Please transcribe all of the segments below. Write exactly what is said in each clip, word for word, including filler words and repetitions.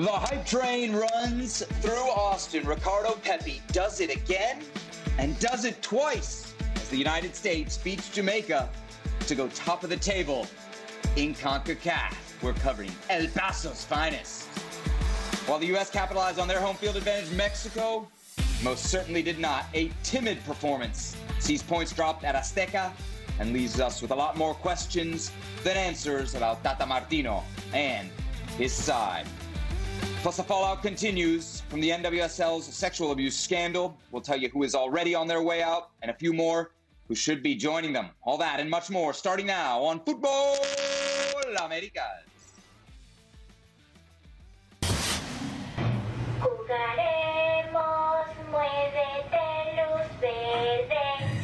The hype train runs through Austin. Ricardo Pepi does it again and does it twice as the United States beats Jamaica to go top of the table in CONCACAF. We're covering El Paso's finest. While the U S capitalized on their home field advantage, Mexico most certainly did not. A timid performance sees points dropped at Azteca and leaves us with a lot more questions than answers about Tata Martino and his side. Plus, the fallout continues from the N W S L's sexual abuse scandal. We'll tell you who is already on their way out and a few more who should be joining them. All that and much more starting now on Fútbol Americas. Jugaremos, muévete, luz verde.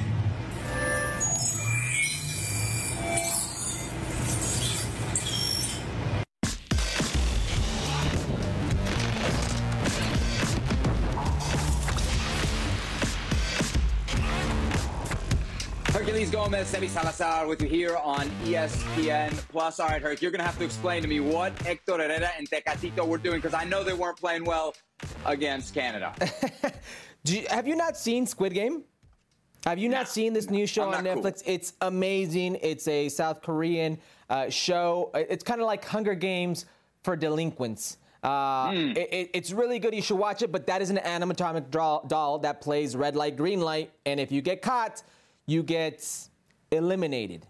Herculez Gomez, Semi Salazar with you here on E S P N Plus. All right, Herc, you're going to have to explain to me what Hector Herrera and Tecatito were doing because I know they weren't playing well against Canada. Do you, have you not seen Squid Game? Have you not nah, seen this new show on Netflix? Cool. It's amazing. It's a South Korean uh, show. It's kind of like Hunger Games for delinquents. Uh, mm. it, it, it's really good. You should watch it, but that is an animatronic doll, doll that plays red light, green light, and if you get caught, you get eliminated.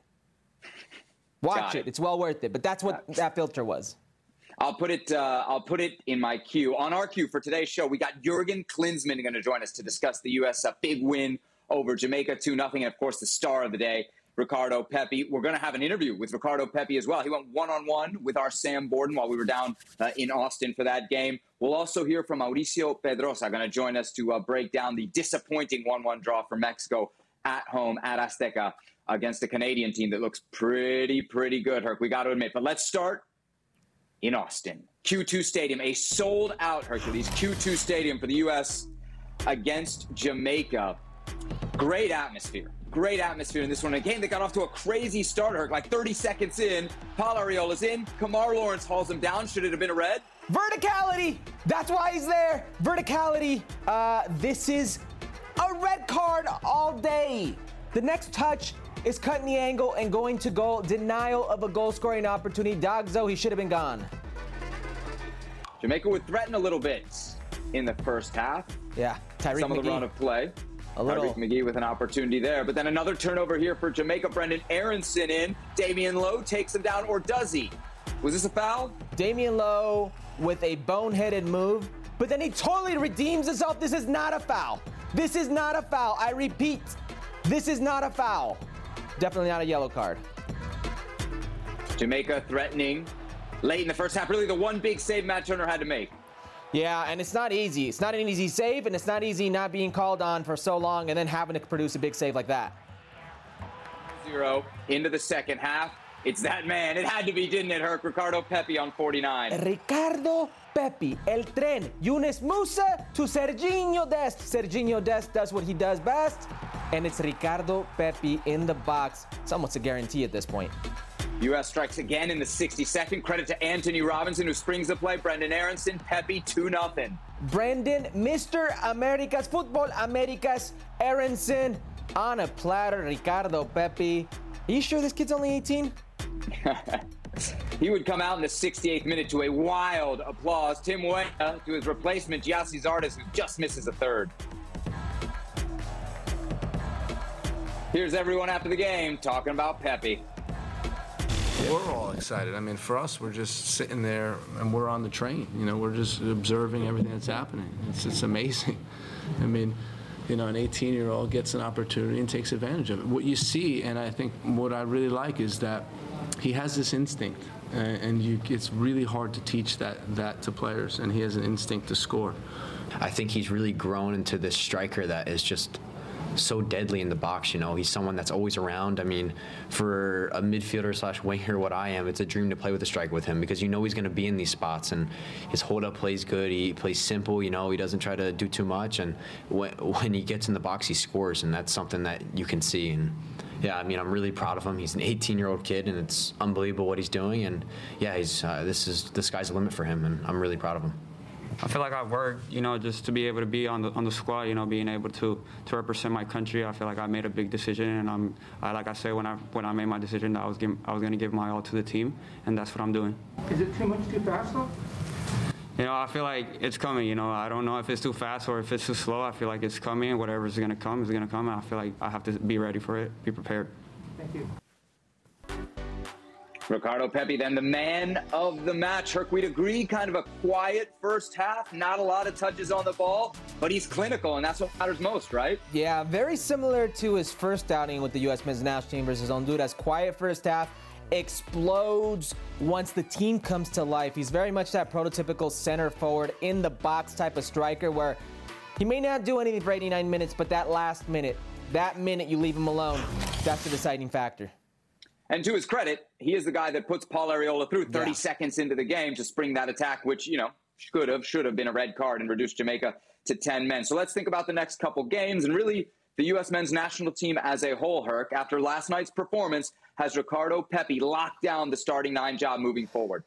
Watch it. it. It's well worth it. But that's what that filter was. I'll put it. Uh, I'll put it in my queue. On our queue for today's show, we got Jurgen Klinsmann going to join us to discuss the U S uh, big win over Jamaica, two nothing, and of course the star of the day, Ricardo Pepi. We're going to have an interview with Ricardo Pepi as well. He went one on one with our Sam Borden while we were down uh, in Austin for that game. We'll also hear from Mauricio Pedrosa, going to join us to uh, break down the disappointing one one draw for Mexico at home at Azteca against a Canadian team that looks pretty, pretty good, Herc. We got to admit. But let's start in Austin. Q two Stadium, a sold-out, Hercules, Q two Stadium for the U S against Jamaica. Great atmosphere. Great atmosphere in this one. A game that got off to a crazy start, Herc. Like thirty seconds in, Paul Arriola's in. Kamar Lawrence hauls him down. Should it have been a red? Verticality. That's why he's there. Verticality. Uh, this is a red card all day. The next touch is cutting the angle and going to goal. Denial of a goal-scoring opportunity. Dagzo, he should have been gone. Jamaica would threaten a little bit in the first half. Yeah, Tyreek Some McGee. of the run of play. A little. Tyreek McGee with an opportunity there. But then another turnover here for Jamaica. Brendan Aronson in. Damian Lowe takes him down, or does he? Was this a foul? Damian Lowe with a boneheaded move, but then he totally redeems himself. This is not a foul. This is not a foul. I repeat, this is not a foul. Definitely not a yellow card. Jamaica threatening late in the first half. Really the one big save Matt Turner had to make. Yeah, and it's not easy. It's not an easy save, and it's not easy not being called on for so long and then having to produce a big save like that. Zero into the second half. It's that man. It had to be, didn't it, Herc? Ricardo Pepi on forty-nine. Ricardo Pepi, El Tren, Yunus Musa to Serginho Dest. Serginho Dest does what he does best, and it's Ricardo Pepi in the box. It's almost a guarantee at this point. U S strikes again in the sixty-second. Credit to Anthony Robinson, who springs the play. Brendan Aronson, Pepi, two nothing. Brendan, Mister Americas, Football Americas, Aronson on a platter. Ricardo Pepi. Are you sure this kid's only eighteen? He would come out in the sixty-eighth minute to a wild applause. Tim Weah to his replacement, Giassi Zardes, who just misses a third. Here's everyone after the game talking about Pepi. We're all excited. I mean, for us, we're just sitting there and we're on the train. You know, we're just observing everything that's happening. It's it's amazing. I mean, you know, an eighteen-year-old gets an opportunity and takes advantage of it. What you see, and I think what I really like, is that he has this instinct, uh, and you, it's really hard to teach that that to players, and he has an instinct to score. I think he's really grown into this striker that is just so deadly in the box. You know, he's someone that's always around. I mean, for a midfielder slash winger, what I am, it's a dream to play with a striker with him, because you know he's going to be in these spots, and his hold up plays good. He plays simple. You know, he doesn't try to do too much, and when, when he gets in the box, he scores, and that's something that you can see. And yeah, I mean, I'm really proud of him. He's an eighteen-year-old kid, and it's unbelievable what he's doing. And yeah, he's uh, this is the sky's the limit for him, and I'm really proud of him. I feel like I've worked, you know, just to be able to be on the on the squad, you know, being able to to represent my country. I feel like I made a big decision, and I'm, I, like I said, when I when I made my decision, that I was give, I was going to give my all to the team, and that's what I'm doing. Is it too much too fast though? You know, I feel like it's coming. You know, I don't know if it's too fast or if it's too slow. I feel like it's coming, and whatever's going to come is going to come. And I feel like I have to be ready for it, be prepared. Thank you. Ricardo Pepi, then the man of the match. Herc, we'd agree, kind of a quiet first half, not a lot of touches on the ball, but he's clinical, and that's what matters most, right? Yeah, very similar to his first outing with the U S men's national team versus Honduras. Quiet first half, explodes once the team comes to life. He's very much that prototypical center forward in the box type of striker where he may not do anything for eighty-nine minutes, but that last minute, that minute you leave him alone, that's the deciding factor. And to his credit, he is the guy that puts Paul Arriola through thirty Yeah. seconds into the game to spring that attack, which, you know, should have, should have been a red card and reduced Jamaica to ten men. So let's think about the next couple games and really the U S men's national team as a whole, Herc. After last night's performance, has Ricardo Pepi locked down the starting nine job moving forward?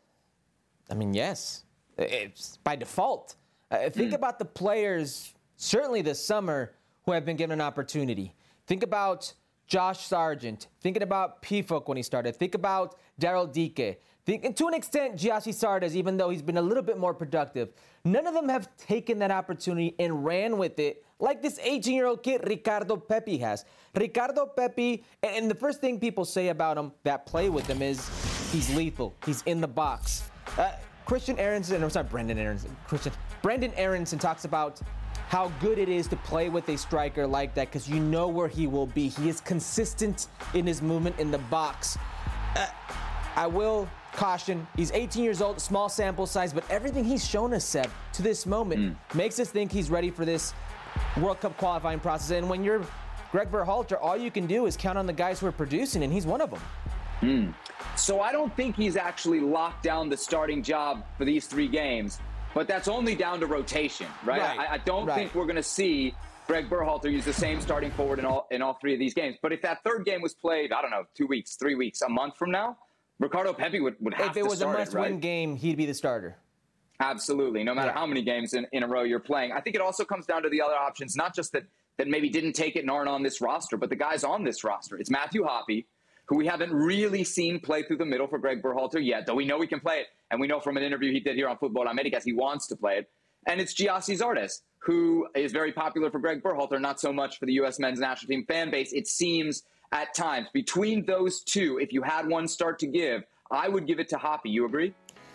I mean, yes. It's by default. Uh, think mm. about the players, certainly this summer, who have been given an opportunity. Think about Josh Sargent. Thinking about Pifok when he started. Think about Daryl Dike. Think, and to an extent, Giassi Zardes, even though he's been a little bit more productive. None of them have taken that opportunity and ran with it like this eighteen-year-old kid, Ricardo Pepi, has. Ricardo Pepi, and the first thing people say about him that play with him is he's lethal. He's in the box. Uh, Christian Aronson, or sorry, Brendan Aronson. Christian, Brendan Aronson talks about how good it is to play with a striker like that because you know where he will be. He is consistent in his movement in the box. Uh, I will caution, he's eighteen years old, small sample size, but everything he's shown us, Seb, to this moment mm. makes us think he's ready for this World Cup qualifying process. And when you're Greg Berhalter, all you can do is count on the guys who are producing, and he's one of them. Mm. So I don't think he's actually locked down the starting job for these three games. But that's only down to rotation, right? right. I, I don't right. think we're going to see Greg Berhalter use the same starting forward in all in all three of these games. But if that third game was played, I don't know, two weeks, three weeks, a month from now, Ricardo Pepi would, would have to start it, If it was a must-win right? game, he'd be the starter. Absolutely, no matter yeah. how many games in, in a row you're playing. I think it also comes down to the other options, not just that, that maybe didn't take it and aren't on this roster, but the guys on this roster. It's Matthew Hoppe, who we haven't really seen play through the middle for Greg Berhalter yet, though we know he can play it. And we know from an interview he did here on Football Americas he wants to play it. And it's Giassi Zardes, who is very popular for Greg Berhalter, not so much for the U S men's national team fan base. It seems at times between those two, if you had one start to give, I would give it to Hoppe. You agree?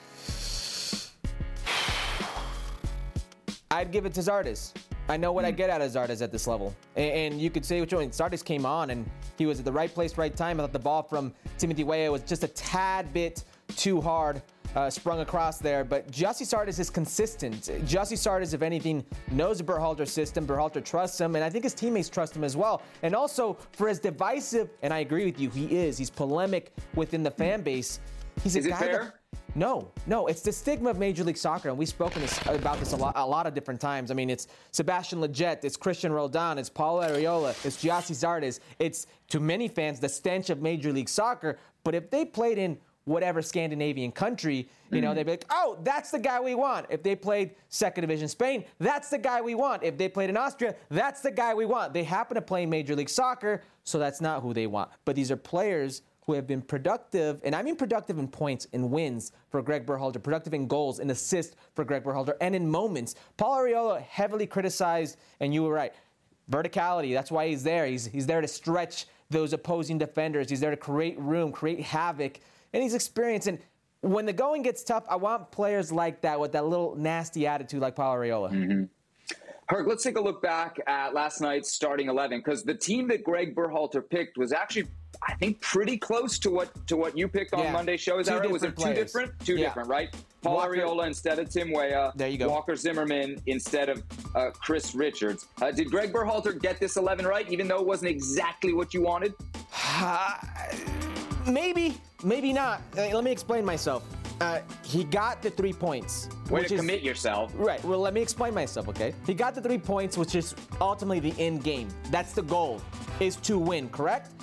I'd give it to Zardes. I know what mm. I get out of Zardes at this level. And, and you could say what you want. Zardes came on, and he was at the right place, right time. I thought the ball from Timothy Weah was just a tad bit too hard. Uh, sprung across there, but Giassi Zardes is consistent. Giassi Zardes, if anything, knows the Berhalter system. Berhalter trusts him, and I think his teammates trust him as well. And also, for as divisive, and I agree with you, he is. He's polemic within the fan base. He's is a it guy fair? That, no, no, it's the stigma of Major League Soccer, and we've spoken this, about this a lot, a lot of different times. I mean, it's Sebastian Lletget, it's Christian Roldan, it's Paulo Arriola, it's Giassi Zardes. It's, to many fans, the stench of Major League Soccer. But if they played in whatever Scandinavian country, you know, mm-hmm. they'd be like, oh, that's the guy we want. If they played Second Division Spain, that's the guy we want. If they played in Austria, that's the guy we want. They happen to play Major League Soccer, so that's not who they want. But these are players who have been productive, and I mean productive in points and wins for Greg Berhalter, productive in goals and assists for Greg Berhalter, and in moments. Paul Arriola heavily criticized, and you were right, verticality, that's why he's there. He's, he's there to stretch those opposing defenders. He's there to create room, create havoc, and he's experienced. And when the going gets tough, I want players like that with that little nasty attitude like Paul Arriola. Mm-hmm. Herc, let's take a look back at last night's starting eleven, because the team that Greg Berhalter picked was actually, I think, pretty close to what to what you picked on yeah. Monday's show. Is two that right? Was it players. two different? Two yeah. different, right? Paul Walker, Arriola instead of Tim Weah. There you go. Walker Zimmerman instead of uh, Chris Richards. Uh, did Greg Berhalter get this eleven right, even though it wasn't exactly what you wanted? Uh, maybe, maybe not. Uh, let me explain myself. Uh, he got the three points. Way which to is, commit yourself. Right. Well, let me explain myself, okay? He got the three points, which is ultimately the end game. That's the goal, is to win, correct?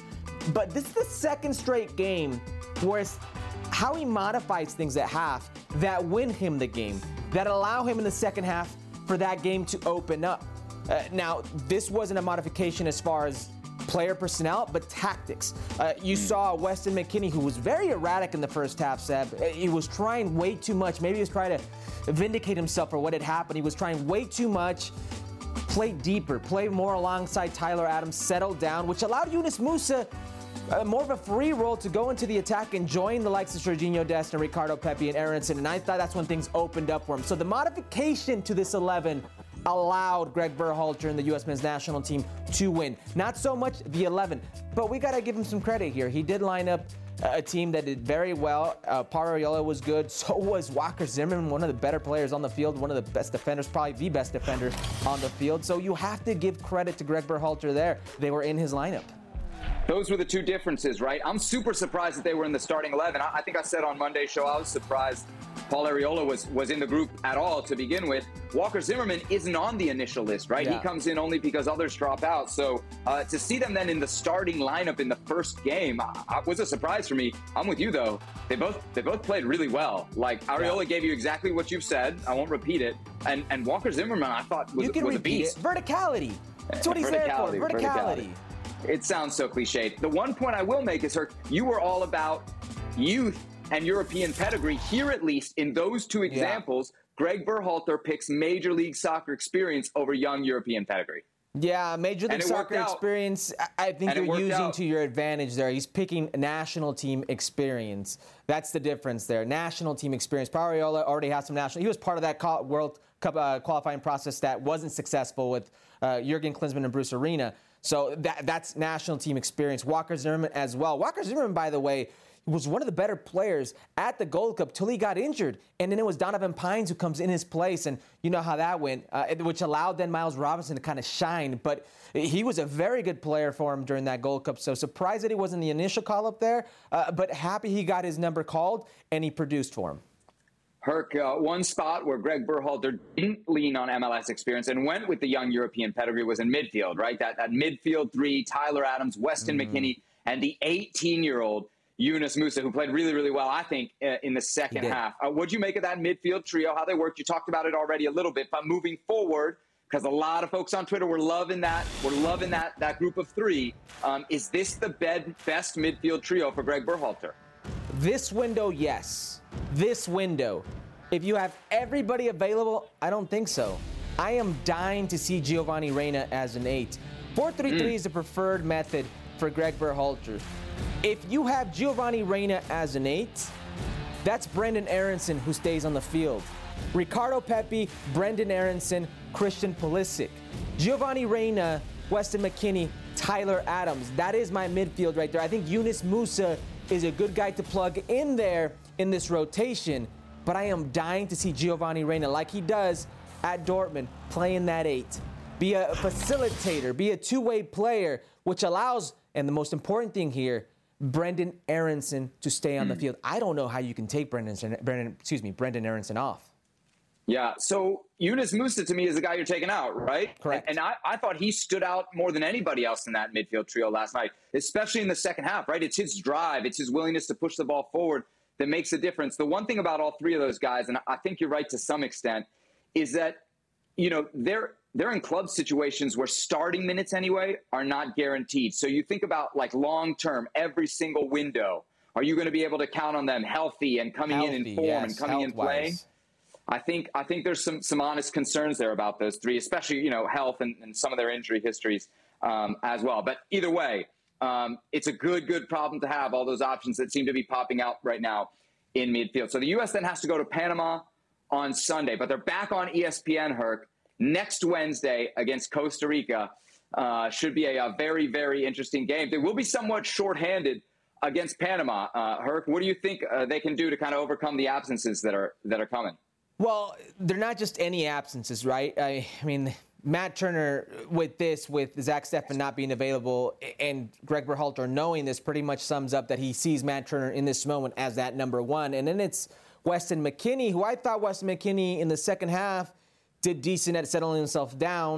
but this is the second straight game where it's how he modifies things at half that win him the game, that allow him in the second half for that game to open up. Uh, now, this wasn't a modification as far as player personnel, but tactics. Uh, you saw Weston McKennie, who was very erratic in the first half, Seb. He was trying way too much. Maybe he was trying to vindicate himself for what had happened. He was trying way too much. Play deeper, play more alongside Tyler Adams, settle down, which allowed Yunus Musah uh, more of a free role to go into the attack and join the likes of Sergiño Dest and Ricardo Pepi and Aronson, and I thought that's when things opened up for him. So the modification to this eleven allowed Greg Berhalter and the U S men's national team to win. Not so much the eleven, but we got to give him some credit here. He did line up a team that did very well. Uh, Parayolo was good. So was Walker Zimmerman, one of the better players on the field, one of the best defenders, probably the best defender on the field. So you have to give credit to Greg Berhalter there. They were in his lineup. Those were the two differences, right? I'm super surprised that they were in the starting eleven. I, I think I said on Monday's show I was surprised Paul Arriola was, was in the group at all to begin with. Walker Zimmerman isn't on the initial list, right? Yeah. He comes in only because others drop out. So uh, to see them then in the starting lineup in the first game I, I, was a surprise for me. I'm with you, though. They both they both played really well. Like, Arriola yeah. gave you exactly what you've said. I won't repeat it. And and Walker Zimmerman, I thought, was, you can was a repeat beast. It. Verticality. That's what he's there for. Verticality. Verticality. It sounds so cliched. The one point I will make is, Herc, you were all about youth and European pedigree. Here, at least, in those two examples, yeah. Greg Berhalter picks Major League Soccer experience over young European pedigree. Yeah, Major League Soccer experience, I think you're using out. to your advantage there. He's picking national team experience. That's the difference there. National team experience. Parayolo already has some national. He was part of that World Cup uh, qualifying process that wasn't successful with uh, Jurgen Klinsmann and Bruce Arena. So that that's national team experience. Walker Zimmerman as well. Walker Zimmerman, by the way, was one of the better players at the Gold Cup till he got injured. And then it was Donovan Pines who comes in his place. And you know how that went, uh, which allowed then Miles Robinson to kind of shine. But he was a very good player for him during that Gold Cup. So surprised that he wasn't the initial call-up there, uh, but happy he got his number called and he produced for him. Herc, uh, one spot where Greg Berhalter didn't lean on M L S experience and went with the young European pedigree was in midfield, right? That, that midfield three, Tyler Adams, Weston mm. McKennie, and the eighteen-year-old Yunus Musah, who played really, really well, I think, uh, in the second half. Uh, what'd you make of that midfield trio, how they worked? You talked about it already a little bit, but moving forward, because a lot of folks on Twitter were loving that, were loving that, that group of three. Um, is this the bed, best midfield trio for Greg Berhalter? This window, yes. This window. If you have everybody available, I don't think so. I am dying to see Giovanni Reyna as an eight. four three three mm. is the preferred method for Greg Berhalter. If you have Giovanni Reyna as an eight, that's Brendan Aronson who stays on the field. Ricardo Pepi, Brendan Aronson, Christian Pulisic. Giovanni Reyna, Weston McKennie, Tyler Adams. That is my midfield right there. I think Yunus Musah is a good guy to plug in there in this rotation, but I am dying to see Giovanni Reyna, like he does at Dortmund, playing that eight. Be a facilitator, be a two-way player, which allows, and the most important thing here, Brendan Aronson to stay on mm. the field. I don't know how you can take Brendan, Brendan, excuse me, Brendan Aronson off. Yeah, so Yunus Musah to me is the guy you're taking out, right? Correct. And, and I, I thought he stood out more than anybody else in that midfield trio last night, especially in the second half, right? It's his drive, it's his willingness to push the ball forward that makes a difference. The one thing about all three of those guys, and I think you're right to some extent, is that, you know, they're they're in club situations where starting minutes anyway are not guaranteed. So you think about like long-term, every single window. Are you going to be able to count on them healthy and coming healthy, in in form yes, and coming in playing? I think I think there's some some honest concerns there about those three, especially, you know, health and, and some of their injury histories um, as well. But either way, um, it's a good, good problem to have, all those options that seem to be popping out right now in midfield. So the U S then has to go to Panama on Sunday, but they're back on E S P N, Herc, next Wednesday against Costa Rica. Uh, should be a, a very, very interesting game. They will be somewhat shorthanded against Panama. Uh, Herc, what do you think uh, they can do to kind of overcome the absences that are that are coming? Well, they're not just any absences, right? I, I mean, Matt Turner with this, with Zach Steffen not being available, and Greg Berhalter knowing this, pretty much sums up that he sees Matt Turner in this moment as that number one. And then it's Weston McKennie, who I thought Weston McKennie in the second half did decent at settling himself down.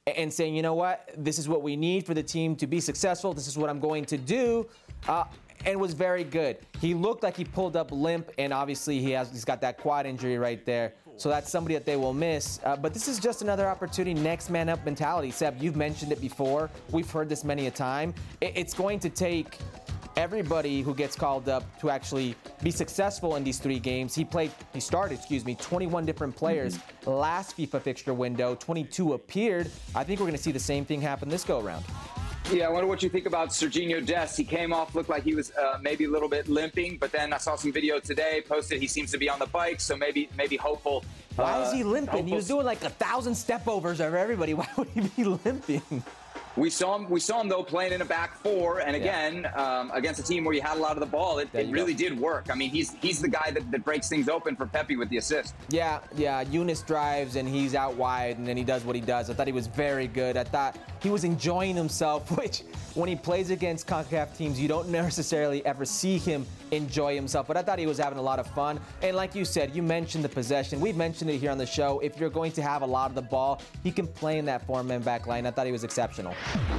and saying, you know what, this is what we need for the team to be successful. This is what I'm going to do. Uh, and was very good. He looked like he pulled up limp, and obviously he has, he's got that quad injury right there. So that's somebody that they will miss. Uh, but this is just another opportunity, next man up mentality. Seb, you've mentioned it before. We've heard this many a time. It, it's going to take everybody who gets called up to actually be successful in these three games. He played, he started, excuse me, twenty-one different players mm-hmm. last FIFA fixture window. twenty-two appeared. I think we're going to see the same thing happen this go around. Yeah, I wonder what you think about Serginho Dest. He came off, looked like he was uh, maybe a little bit limping, but then I saw some video today, posted he seems to be on the bike, so maybe maybe hopeful. Why uh, is he limping? hopeful. He was doing like a thousand step overs over everybody. Why would he be limping? We saw him. We saw him though playing in a back four, and again yeah. um, against a team where you had a lot of the ball, it, it really go. did work. I mean, he's he's the guy that, that breaks things open for Pepe with the assist. Yeah, yeah. Eunice drives and he's out wide, and then he does what he does. I thought he was very good. I thought he was enjoying himself, which when he plays against CONCACAF teams, you don't necessarily ever see him enjoy himself. But I thought he was having a lot of fun. And like you said, you mentioned the possession. We've mentioned it here on the show. If you're going to have a lot of the ball, he can play in that four-man back line. I thought he was exceptional.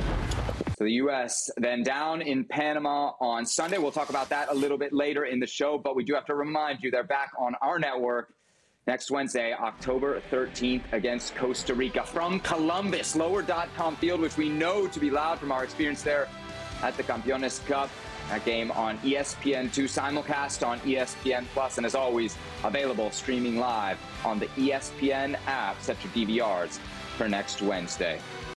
So the U S then down in Panama on Sunday. We'll talk about that a little bit later in the show, but we do have to remind you they're back on our network next Wednesday, October thirteenth, against Costa Rica from Columbus, lower dot com field, which we know to be loud from our experience there at the Campeones Cup. That game on E S P N two, simulcast on E S P N Plus, and as always, available streaming live on the E S P N app. Set your D V Rs for next Wednesday.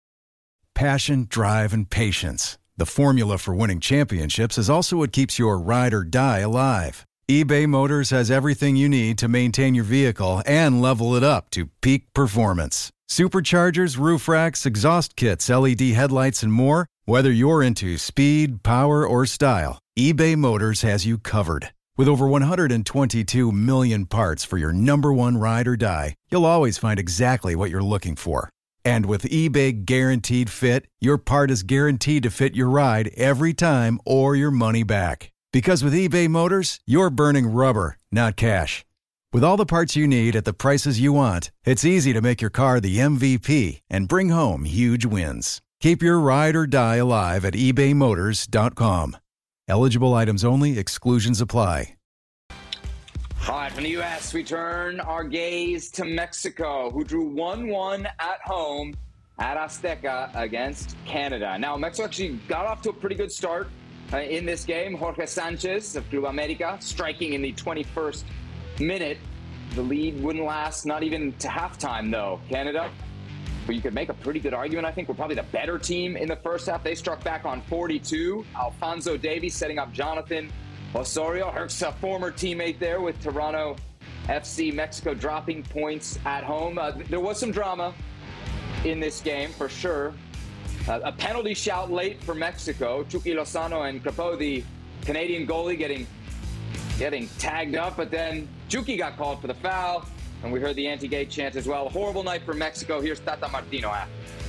Passion, drive, and patience. The formula for winning championships is also what keeps your ride or die alive. eBay Motors has everything you need to maintain your vehicle and level it up to peak performance. Superchargers, roof racks, exhaust kits, L E D headlights, and more. Whether you're into speed, power, or style, eBay Motors has you covered. With over one hundred twenty-two million parts for your number one ride or die, you'll always find exactly what you're looking for. And with eBay Guaranteed Fit, your part is guaranteed to fit your ride every time or your money back. Because with eBay Motors, you're burning rubber, not cash. With all the parts you need at the prices you want, it's easy to make your car the M V P and bring home huge wins. Keep your ride or die alive at ebay motors dot com. Eligible items only. Exclusions apply. All right, from the U S, we turn our gaze to Mexico, who drew one one at home at Azteca against Canada. Now, Mexico actually got off to a pretty good start uh, in this game. Jorge Sanchez of Club America striking in the twenty-first minute. The lead wouldn't last, not even to halftime, though. Canada, but you could make a pretty good argument, I think, we're probably the better team in the first half. They struck back on forty-two. Alphonso Davies setting up Jonathan Osorio, Herc's a former teammate there with Toronto F C. Mexico dropping points at home. Uh, there was some drama in this game, for sure. Uh, a penalty shout late for Mexico. Chucky Lozano and Crepeau, the Canadian goalie, getting getting tagged up, but then Chucky got called for the foul, and we heard the anti-gay chant as well. Horrible night for Mexico. Here's Tata Martino after.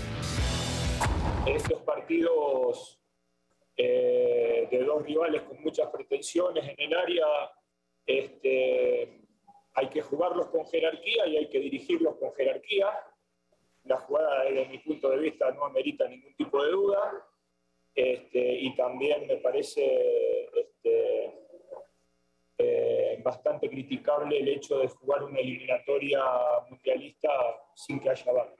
Estos partidos Eh, de dos rivales con muchas pretensiones en el área, este, hay que jugarlos con jerarquía y hay que dirigirlos con jerarquía. La jugada, desde mi punto de vista, no amerita ningún tipo de duda, este, y también me parece este, eh, bastante criticable el hecho de jugar una eliminatoria mundialista sin que haya V A R.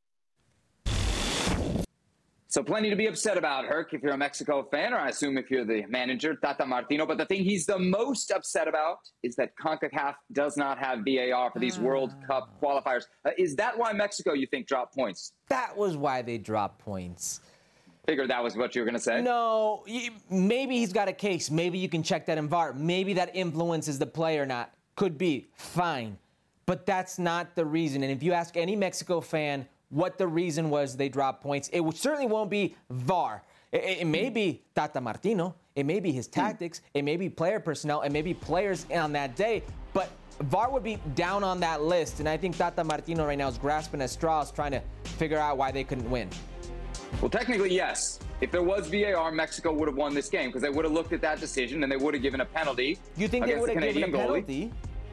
So plenty to be upset about, Herc, if you're a Mexico fan, or I assume if you're the manager, Tata Martino. But the thing he's the most upset about is that CONCACAF does not have V A R for these World Cup qualifiers. Uh, is that why Mexico, you think, dropped points? That was why they dropped points. Figured that was what you were going to say. No, maybe he's got a case. Maybe you can check that in V A R. Maybe that influences the play or not. Could be. Fine. But that's not the reason. And if you ask any Mexico fan what the reason was they dropped points, it certainly won't be V A R. It, it may be Tata Martino. It may be his tactics. It may be player personnel. It may be players on that day. But V A R would be down on that list. And I think Tata Martino right now is grasping at straws trying to figure out why they couldn't win. Well, technically, yes. If there was V A R, Mexico would have won this game because they would have looked at that decision and they would have given a penalty. You think they would have given a penalty? Goalie.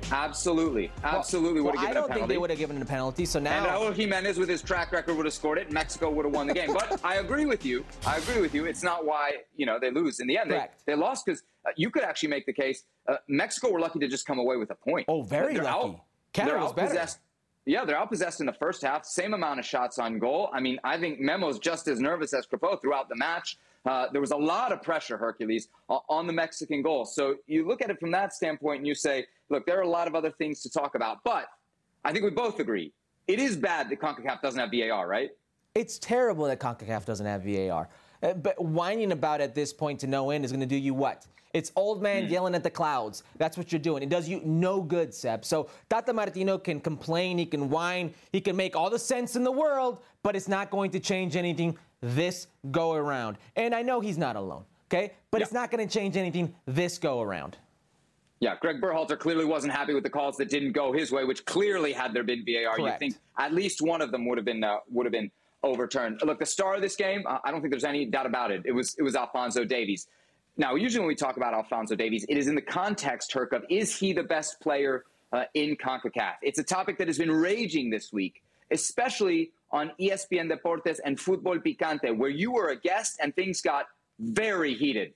Absolutely. Absolutely well, would have well, given a penalty. I don't think they would have given a penalty. So now. And Raul Jimenez, with his track record, would have scored it. Mexico would have won the game. But I agree with you. I agree with you. It's not why, you know, they lose in the end. They, they lost because uh, you could actually make the case. Uh, Mexico were lucky to just come away with a point. Oh, very they're lucky. Out, Canada was better. Yeah, they're outpossessed in the first half. Same amount of shots on goal. I mean, I think Memo's just as nervous as Crepeau throughout the match. Uh, there was a lot of pressure, Hercules, uh, on the Mexican goal. So you look at it from that standpoint and you say, look, there are a lot of other things to talk about. But I think we both agree. It is bad that CONCACAF doesn't have V A R, right? It's terrible that CONCACAF doesn't have V A R. Uh, but whining about it at this point to no end is going to do you what? It's old man mm. yelling at the clouds. That's what you're doing. It does you no good, Seb. So Tata Martino can complain, he can whine, he can make all the sense in the world, but it's not going to change anything this go around. And I know he's not alone, okay? But yeah. it's not going to change anything this go around. Yeah, Greg Berhalter clearly wasn't happy with the calls that didn't go his way, which clearly, had there been V A R, you think at least one of them would have been uh, would have been overturned. Look, the star of this game, uh, I don't think there's any doubt about it. It was it was Alphonso Davies. Now, usually when we talk about Alphonso Davies, it is in the context, Herc, of is he the best player uh, in CONCACAF? It's a topic that has been raging this week, especially on E S P N Deportes and Fútbol Picante, where you were a guest and things got very heated.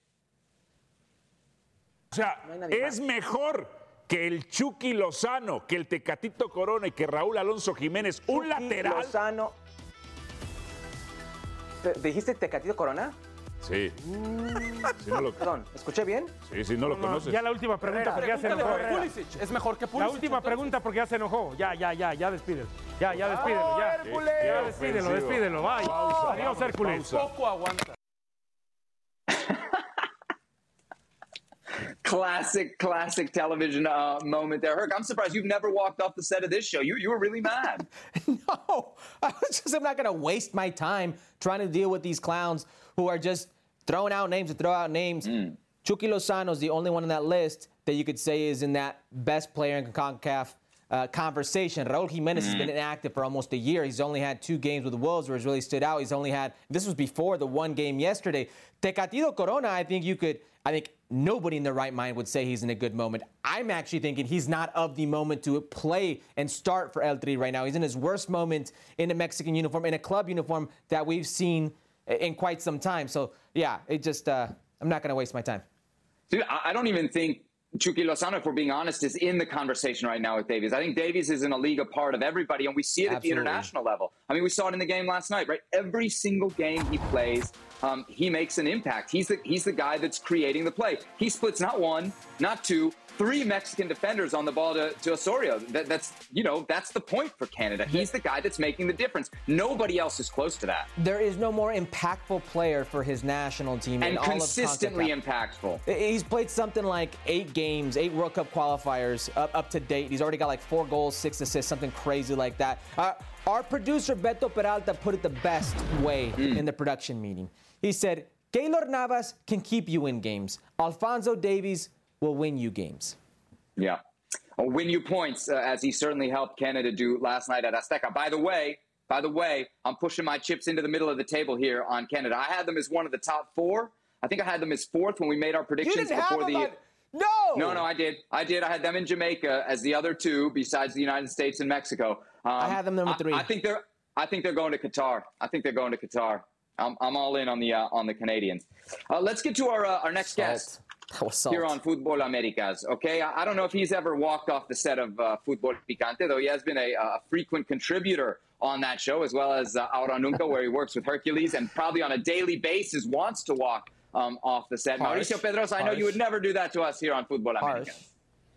O sea, es mejor que el Chucky Lozano, que el Tecatito Corona y que Raúl Alonso Jiménez, un Chucky lateral. Lozano. ¿Dijiste Tecatito Corona? Sí. Mm. Si no lo... Perdón, ¿escuché bien? Sí, sí, no lo no, conoces. Ya la última pregunta porque ya se enojó. Pulisic. Es mejor que Pulisic. La última entonces. pregunta porque ya se enojó. Ya, ya, ya, ya despídelo. Ya, ya despídelo, ya. Hércules. Ya despídelo, despídelo. Bye. Pausa, Adiós, Hércules. Poco aguanta. Classic, classic television uh, moment there. Herc, I'm surprised you've never walked off the set of this show. You you were really mad. No, I was just, I'm not going to waste my time trying to deal with these clowns who are just throwing out names to throw out names. Mm. Chucky Lozano is the only one on that list that you could say is in that best player in CONCACAF uh, conversation. Raul Jimenez mm. has been inactive for almost a year. He's only had two games with the Wolves where he's really stood out. He's only had, this was before the one game yesterday. Tecatito Corona, I think you could, I think nobody in their right mind would say he's in a good moment. I'm actually thinking he's not of the moment to play and start for El Tri right now. He's in his worst moment in a Mexican uniform, in a club uniform that we've seen in quite some time. So, yeah, it just, uh, I'm not going to waste my time. Dude, I don't even think Chucky Lozano, if we're being honest, is in the conversation right now with Davies. I think Davies is in a league apart of everybody, and we see it Absolutely. At the international level. I mean, we saw it in the game last night, right? Every single game he plays, um, he makes an impact. He's the he's the guy that's creating the play. He splits not one, not two, three Mexican defenders on the ball to, to Osorio. That, that's, you know, that's the point for Canada. He's the guy that's making the difference. Nobody else is close to that. There is no more impactful player for his national team. And in consistently all of impactful. He's played something like eight games, eight World Cup qualifiers up, up to date. He's already got like four goals, six assists, something crazy like that. Uh, our producer, Beto Peralta, put it the best way mm. in the production meeting. He said, Keylor Navas can keep you in games. Alphonso Davies will win you games. Yeah. I'll win you points, uh, as he certainly helped Canada do last night at Azteca. By the way, by the way, I'm pushing my chips into the middle of the table here on Canada. I had them as one of the top four. I think I had them as fourth when we made our predictions you didn't before have the. Them on... No. No, no, I did. I did. I had them in Jamaica as the other two, besides the United States and Mexico. Um, I had them number three. I, I think they're. I think they're going to Qatar. I think they're going to Qatar. I'm, I'm all in on the uh, on the Canadians. Uh, let's get to our uh, our next Salt. guest. Salt. Here on Fútbol Americas, okay? I, I don't know if he's ever walked off the set of uh, Fútbol Picante, though he has been a, a frequent contributor on that show, as well as uh, Ahora Nunca, where he works with Hercules, and probably on a daily basis wants to walk um, off the set. Harsh. Mauricio Pedrosa, I know Harsh. you would never do that to us here on Fútbol Americas.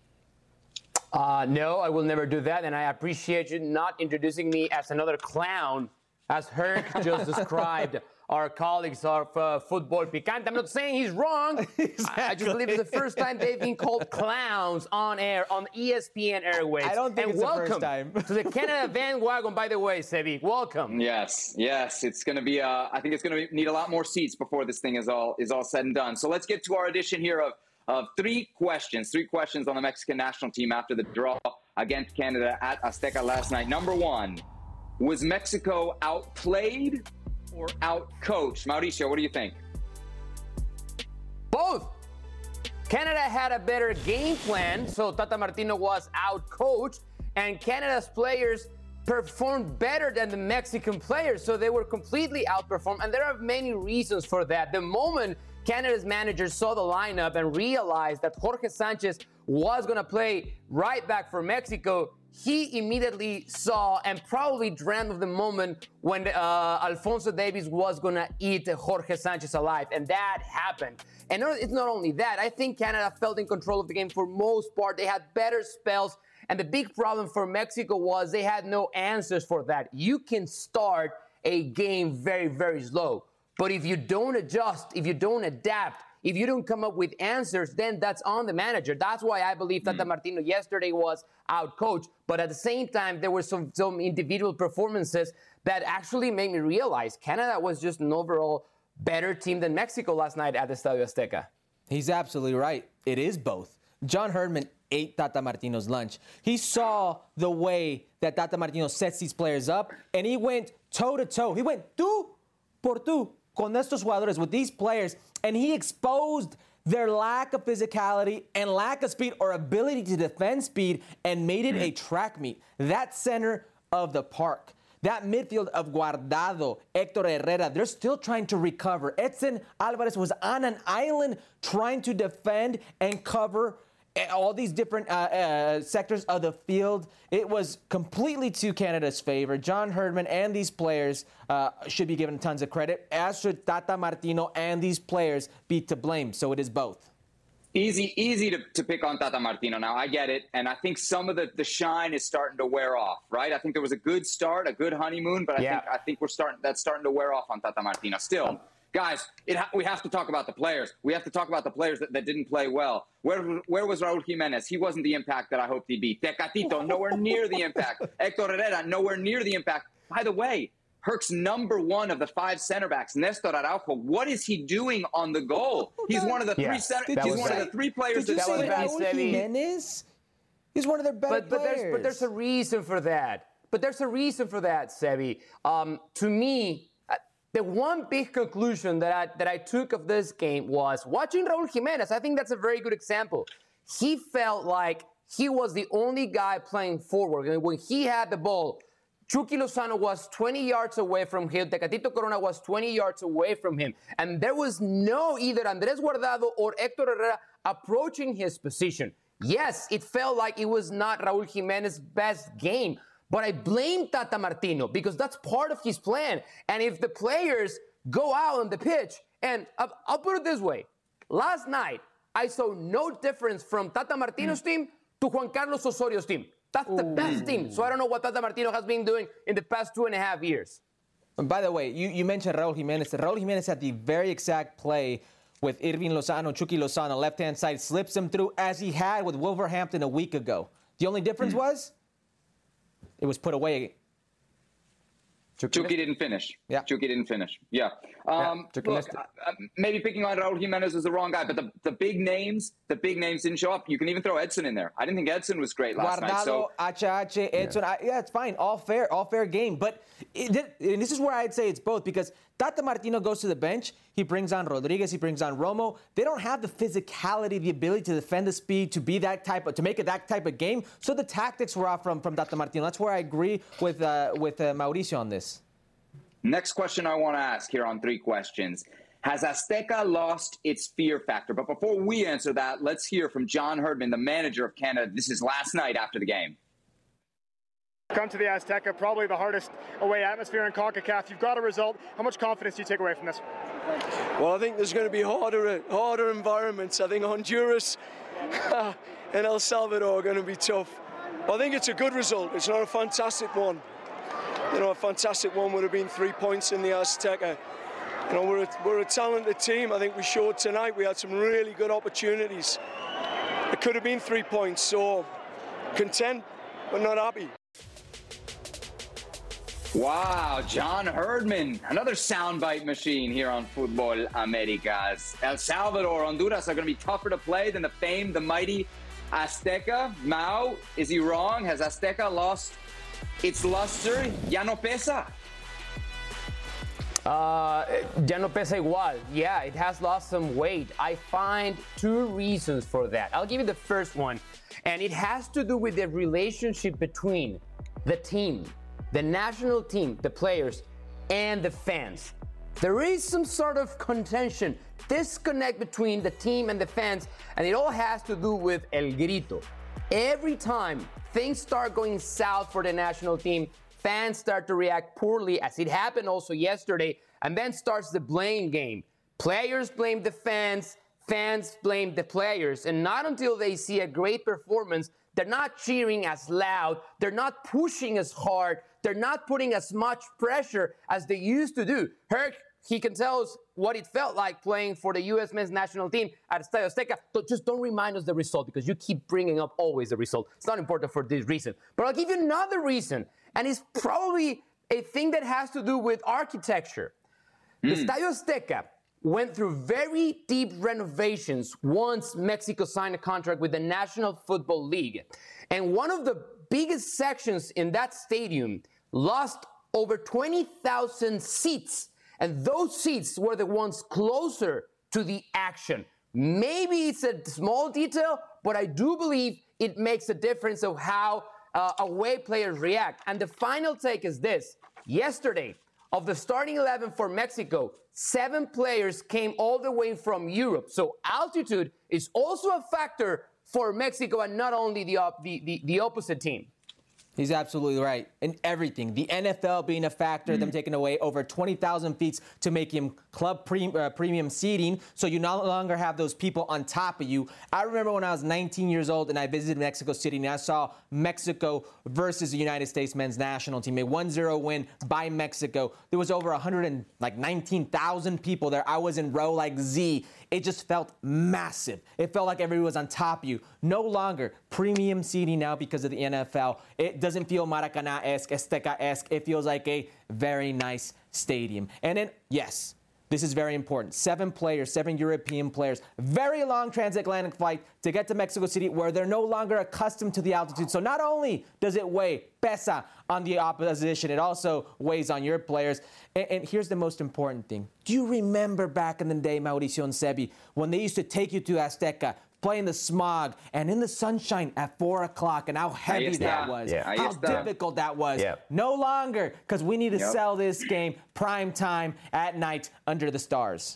Uh, no, I will never do that, and I appreciate you not introducing me as another clown, as Herc just described our colleagues of uh, Fútbol Picante. I'm not saying he's wrong. Exactly. I, I just believe it's the first time they've been called clowns on air on E S P N airwaves. I don't think and it's welcome the first time. to the Canada bandwagon, by the way, Sebi. Welcome. Yes, yes. It's going to be, uh, I think it's going to need a lot more seats before this thing is all is all said and done. So let's get to our edition here of, of three questions, three questions on the Mexican national team after the draw against Canada at Azteca last night. Number one, was Mexico outplayed or out-coached? Mauricio, what do you think? Both. Canada had a better game plan, so Tata Martino was out-coached, and Canada's players performed better than the Mexican players, so they were completely outperformed, and there are many reasons for that. The moment Canada's manager saw the lineup and realized that Jorge Sanchez was going to play right back for Mexico, he immediately saw and probably dreamt of the moment when uh, Alphonso Davies was going to eat Jorge Sanchez alive, and that happened. And it's not only that. I think Canada felt in control of the game for most part. They had better spells, and the big problem for Mexico was they had no answers for that. You can start a game very, very slow, but if you don't adjust, if you don't adapt, if you don't come up with answers, then that's on the manager. That's why I believe Tata Martino yesterday was out-coached. But at the same time, there were some, some individual performances that actually made me realize Canada was just an overall better team than Mexico last night at the Estadio Azteca. He's absolutely right. It is both. John Herdman ate Tata Martino's lunch. He saw the way that Tata Martino sets these players up, and he went toe-to-toe. He went tú por tú con estos jugadores, with these players, and he exposed their lack of physicality and lack of speed or ability to defend speed and made it a track meet. That center of the park, that midfield of Guardado, Héctor Herrera, they're still trying to recover. Edson Alvarez was on an island trying to defend and cover all these different uh, uh, sectors of the field. It was completely to Canada's favor. John Herdman and these players uh, should be given tons of credit, as should Tata Martino and these players be to blame. So it is both. Easy, easy to, to pick on Tata Martino now. I get it. And I think some of the, the shine is starting to wear off, right? I think there was a good start, a good honeymoon, but I yeah. think I think we're starting that's starting to wear off on Tata Martino. Still, guys, it ha- we have to talk about the players. We have to talk about the players that, that didn't play well. Where where was Raul Jimenez? He wasn't the impact that I hoped he'd be. Tecatito, nowhere near the impact. Héctor Herrera, nowhere near the impact. By the way, Herc's number one of the five center backs, Nestor Araujo. What is he doing on the goal? He's one of the yeah, three center. He's one right. of the three players Did you that say was Raul Jimenez? He's one of their better but, but players. There's, but there's a reason for that. But there's a reason for that, Sebi. Um, to me, uh, the one big conclusion that I, that I took of this game was watching Raul Jimenez. I think that's a very good example. He felt like he was the only guy playing forward. I mean, when he had the ball, Chucky Lozano was twenty yards away from him. Tecatito Corona was twenty yards away from him. And there was no either Andrés Guardado or Héctor Herrera approaching his position. Yes, it felt like it was not Raul Jimenez's best game. But I blame Tata Martino because that's part of his plan. And if the players go out on the pitch, and I'll, I'll put it this way. Last night, I saw no difference from Tata Martino's mm. team to Juan Carlos Osorio's team. That's the Ooh. best team. So I don't know what Tata Martino has been doing in the past two and a half years. And by the way, you, you mentioned Raul Jimenez. Raul Jimenez had the very exact play with Irving Lozano, Chucky Lozano, left-hand side, slips him through as he had with Wolverhampton a week ago. The only difference was it was put away. Chucky, Chucky didn't finish. Yeah. Chucky didn't finish. Yeah. Um, yeah look, uh, maybe picking on Raul Jimenez was the wrong guy, but the, the big names, the big names didn't show up. You can even throw Edson in there. I didn't think Edson was great last Guardado, night. So H H, Edson, yeah. I, yeah, it's fine. All fair, all fair game. But it, and this is where I'd say it's both, because Tata Martino goes to the bench. He brings on Rodriguez. He brings on Romo. They don't have the physicality, the ability to defend the speed, to be that type of, to make it that type of game. So the tactics were off from, from Tata Martino. That's where I agree with uh, with uh, Mauricio on this. Next question I want to ask here on Three Questions. Has Azteca lost its fear factor? But before we answer that, let's hear from John Herdman, the manager of Canada. This is last night after the game. Come to the Azteca, probably the hardest away atmosphere in CONCACAF. You've got a result. How much confidence do you take away from this? Well, I think there's going to be harder, harder environments. I think Honduras and El Salvador are going to be tough. I think it's a good result. It's not a fantastic one. You know, a fantastic one would have been three points in the Azteca. You know, we're a, we're a talented team. I think we showed tonight we had some really good opportunities. It could have been three points, so content, but not happy. Wow, John Herdman, another soundbite machine here on Futbol Americas. El Salvador, Honduras are going to be tougher to play than the famed, the mighty Azteca. Mau, is he wrong? Has Azteca lost its luster? Ya no pesa? Uh, ya no pesa igual. Yeah, it has lost some weight. I find two reasons for that. I'll give you the first one, and it has to do with the relationship between the team, the national team, the players, and the fans. There is some sort of contention, disconnect between the team and the fans, and it all has to do with El Grito. Every time things start going south for the national team, fans start to react poorly, as it happened also yesterday, and then starts the blame game. Players blame the fans, fans blame the players, and not until they see a great performance, they're not cheering as loud, they're not pushing as hard, they're not putting as much pressure as they used to do. Herc, he can tell us what it felt like playing for the U S men's national team at Estadio Azteca. But just don't remind us the result, because you keep bringing up always the result. It's not important for this reason. But I'll give you another reason, and it's probably a thing that has to do with architecture. Mm. The Estadio Azteca went through very deep renovations once Mexico signed a contract with the National Football League. And one of the biggest sections in that stadium lost over twenty thousand seats. And those seats were the ones closer to the action. Maybe it's a small detail, but I do believe it makes a difference of how uh, away players react. And the final take is this. Yesterday, of the starting eleven for Mexico, seven players came all the way from Europe. So altitude is also a factor for Mexico and not only the, op- the, the, the opposite team. He's absolutely right. In everything. The N F L being a factor, mm. them taking away over twenty thousand feet to make him club pre- uh, premium seating, so you no longer have those people on top of you. I remember when I was nineteen years old and I visited Mexico City and I saw Mexico versus the United States men's national team, a one zero win by Mexico. There was over one hundred nineteen thousand people there. I was in row like Z. It just felt massive. It felt like everyone was on top of you. No longer premium seating now because of the N F L. It doesn't feel Maracanã-esque, Azteca-esque. It feels like a very nice stadium. And then, yes, this is very important. Seven players, seven European players, very long transatlantic flight to get to Mexico City where they're no longer accustomed to the altitude. So not only does it weigh, pesa, on the opposition, it also weighs on your players. And, and here's the most important thing. Do you remember back in the day, Mauricio and Sebi, when they used to take you to Azteca, play in the smog and in the sunshine at four o'clock, and how heavy that was, yeah. how difficult that was. Yeah. No longer, because we need to Yep. sell this game prime time at night under the stars.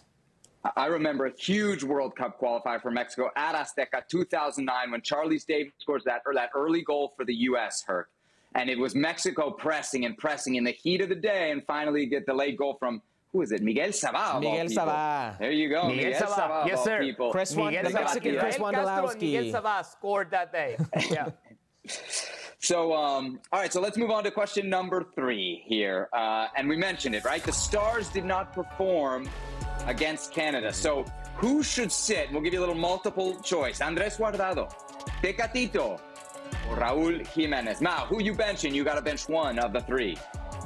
I remember a huge World Cup qualifier for Mexico at Azteca two thousand nine when Charles Davis scores that, or that early goal for the U S, Herc. And it was Mexico pressing and pressing in the heat of the day, and finally get the late goal from, who is it? Miguel Sabah. Miguel Sabah. There you go. Miguel, Miguel Sabah. Sabah. Yes, sir. People. Chris Wan- Miguel the Sabah. Mexican Chris Rafael Castro and Miguel Wondolowski. Sabah scored that day. Yeah. So, um, all right, so let's move on to question number three here. Uh, and we mentioned it, right? The Stars did not perform against Canada. So who should sit? We'll give you a little multiple choice. Andrés Guardado, Tecatito, or Raúl Jiménez. Now, who you benching? You got to bench one of the three.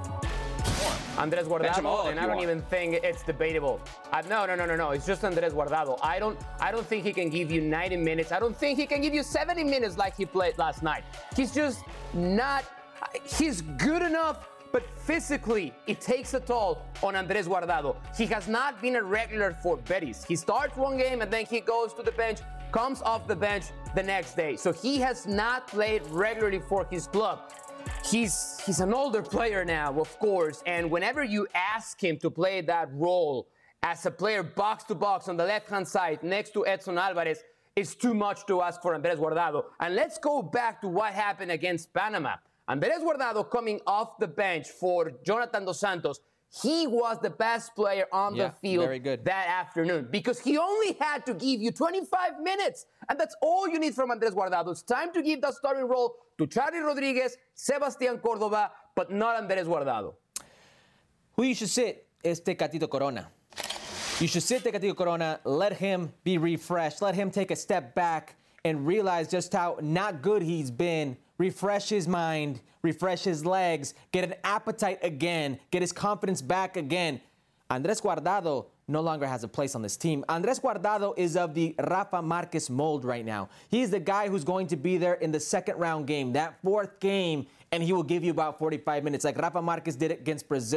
Andrés Bench 'em all Guardado, if and you I don't want. even think it's debatable. Uh, no, no, no, no, no. It's just Andrés Guardado. I don't, I don't think he can give you ninety minutes. I don't think he can give you seventy minutes like he played last night. He's just not. He's good enough, but physically, it takes a toll on Andrés Guardado. He has not been a regular for Betis. He starts one game and then he goes to the bench, comes off the bench the next day. So he has not played regularly for his club. He's he's an older player now, of course, and whenever you ask him to play that role as a player box to box on the left-hand side next to Edson Alvarez, it's too much to ask for Andrés Guardado. And let's go back to what happened against Panama. Andrés Guardado coming off the bench for Jonathan Dos Santos, he was the best player on Yeah, the field very good. that afternoon because he only had to give you twenty-five minutes. And that's all you need from Andrés Guardado. It's time to give that starting role to Charlie Rodriguez, Sebastián Córdoba, but not Andrés Guardado. Who you should sit is Tecatito Corona. You should sit Tecatito Corona, let him be refreshed, let him take a step back and realize just how not good he's been, refresh his mind, refresh his legs, get an appetite again, get his confidence back again. Andrés Guardado no longer has a place on this team. Andrés Guardado is of the Rafa Marquez mold right now. He's the guy who's going to be there in the second round game, that fourth game, and he will give you about forty-five minutes like Rafa Marquez did against Brazil.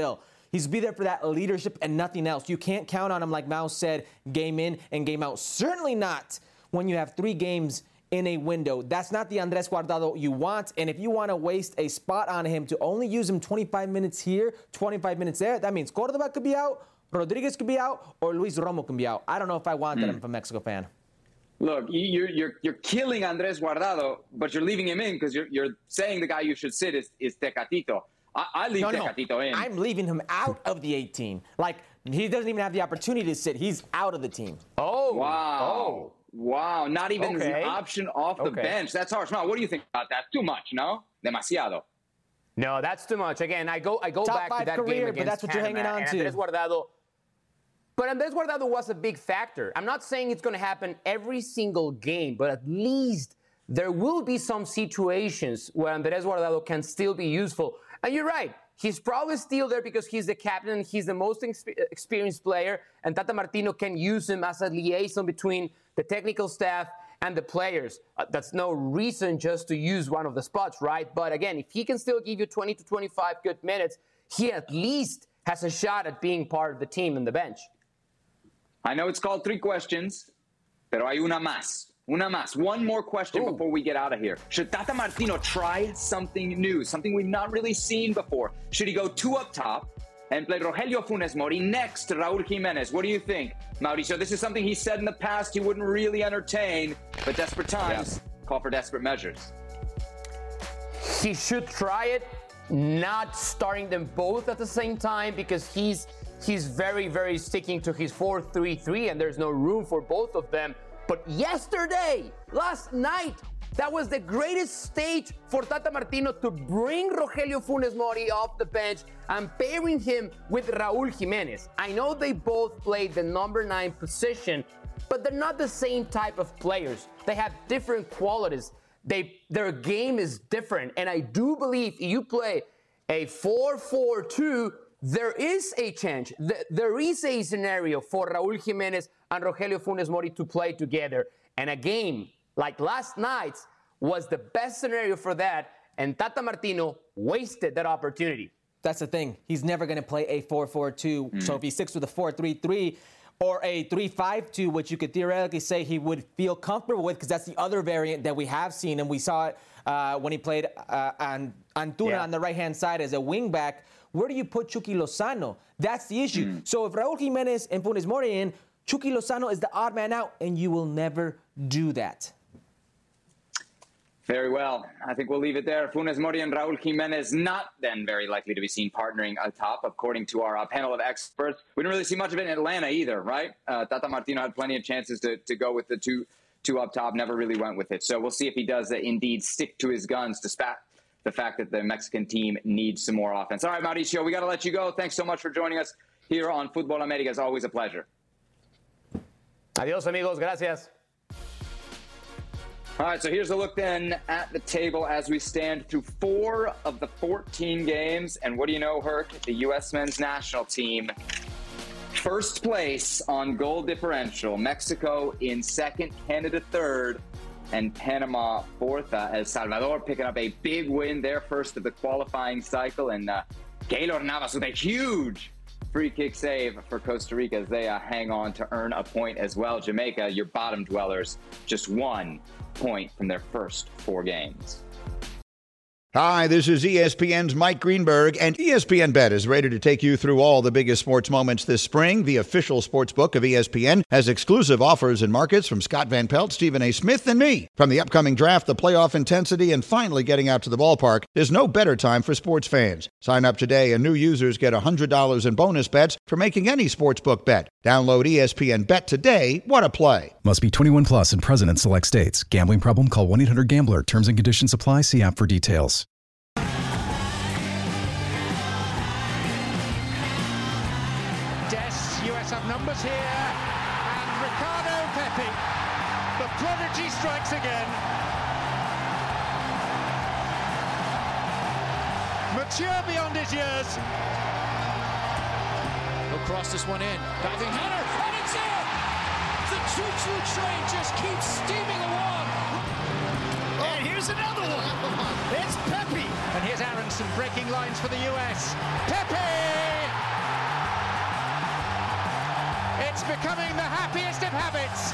He's be there for that leadership and nothing else. You can't count on him, like Mao said, game in and game out. Certainly not when you have three games in a window. That's not the Andres Guardado you want. And if you want to waste a spot on him to only use him twenty-five minutes here, twenty-five minutes there, that means Cordova could be out, Rodriguez could be out, or Luis Romo can be out. I don't know if I want that mm. if I'm a Mexico fan. Look, you're you're you're killing Andres Guardado, but you're leaving him in because you're you're saying the guy you should sit is, is Tecatito. I, I leave no, Tecatito no. in. I'm leaving him out of the eighteen. Like, he doesn't even have the opportunity to sit. He's out of the team. Oh. Wow. Oh. Wow. Not even okay. an option off the okay. bench. That's harsh. Now, what do you think about that? Too much, no? Demasiado. No, that's too much. Again, I go I go Top back five to that career, game against but that's what Panama, you're hanging on to. Andres Guardado, but Andres Guardado was a big factor. I'm not saying it's going to happen every single game, but at least there will be some situations where Andres Guardado can still be useful. And you're right. He's probably still there because he's the captain. He's the most experienced player, and Tata Martino can use him as a liaison between the technical staff and the players. Uh, that's no reason just to use one of the spots, right? But again, if he can still give you twenty to twenty-five good minutes, he at least has a shot at being part of the team in the bench. I know it's called three questions, pero hay una más. Una más. One more question Ooh. before we get out of here. Should Tata Martino try something new, something we've not really seen before? Should he go two up top and play Rogelio Funes Mori next to Raul Jimenez? What do you think, Mauricio? This is something he said in the past he wouldn't really entertain, but desperate times yeah. call for desperate measures. He should try it, not starting them both at the same time, because he's he's very, very sticking to his four three three, and there's no room for both of them. But yesterday, last night, that was the greatest stage for Tata Martino to bring Rogelio Funes Mori off the bench and pairing him with Raul Jimenez. I know they both played the number nine position, but they're not the same type of players. They have different qualities. They, their game is different. And I do believe if you play a four four two, there is a chance. There is a scenario for Raul Jimenez and Rogelio Funes Mori to play together. And a game like last night's was the best scenario for that, and Tata Martino wasted that opportunity. That's the thing. He's never going to play a four four two. Mm. So if he sticks with a four three three or a three five two, which you could theoretically say he would feel comfortable with, because that's the other variant that we have seen, and we saw it uh, when he played uh, on Antuna yeah. on the right-hand side as a wingback. Where do you put Chucky Lozano? That's the issue. Mm. So if Raul Jimenez and Funes Mori in, Chucky Lozano is the odd man out, and you will never do that. Very well. I think we'll leave it there. Funes Mori and Raul Jimenez not then very likely to be seen partnering atop, according to our uh, panel of experts. We didn't really see much of it in Atlanta either, right? Uh, Tata Martino had plenty of chances to, to go with the two two up top, never really went with it. So we'll see if he does uh, indeed stick to his guns despite the fact that the Mexican team needs some more offense. All right, Mauricio, we got to let you go. Thanks so much for joining us here on Fútbol América. It's always a pleasure. Adios, amigos. Gracias. All right, so here's a look then at the table as we stand through four of the fourteen games. And what do you know, Herc? The U S men's national team, first place on goal differential. Mexico in second, Canada third, and Panama fourth. Uh, El Salvador picking up a big win, their first of the qualifying cycle. And uh, Keylor Navas with a huge free kick save for Costa Rica as they uh, hang on to earn a point as well. Jamaica, your bottom dwellers, just one point from their first four games. Hi, this is E S P N's Mike Greenberg, and E S P N Bet is ready to take you through all the biggest sports moments this spring. The official sports book of E S P N has exclusive offers and markets from Scott Van Pelt, Stephen A. Smith, and me. From the upcoming draft, the playoff intensity, and finally getting out to the ballpark, there's no better time for sports fans. Sign up today, and new users get one hundred dollars in bonus bets for making any sportsbook bet. Download E S P N Bet today. What a play. Must be twenty-one plus and present in select states. Gambling problem? Call one eight hundred gambler. Terms and conditions apply. See app for details. Have numbers here, and Ricardo Pepi, the prodigy, strikes again. Mature beyond his years. He'll cross this one in, diving header, and it's in! The choo-choo train just keeps steaming along. Oh, and here's another one. It's Pepi. And here's Aronson breaking lines for the U S. Pepi! It's becoming the happiest of habits.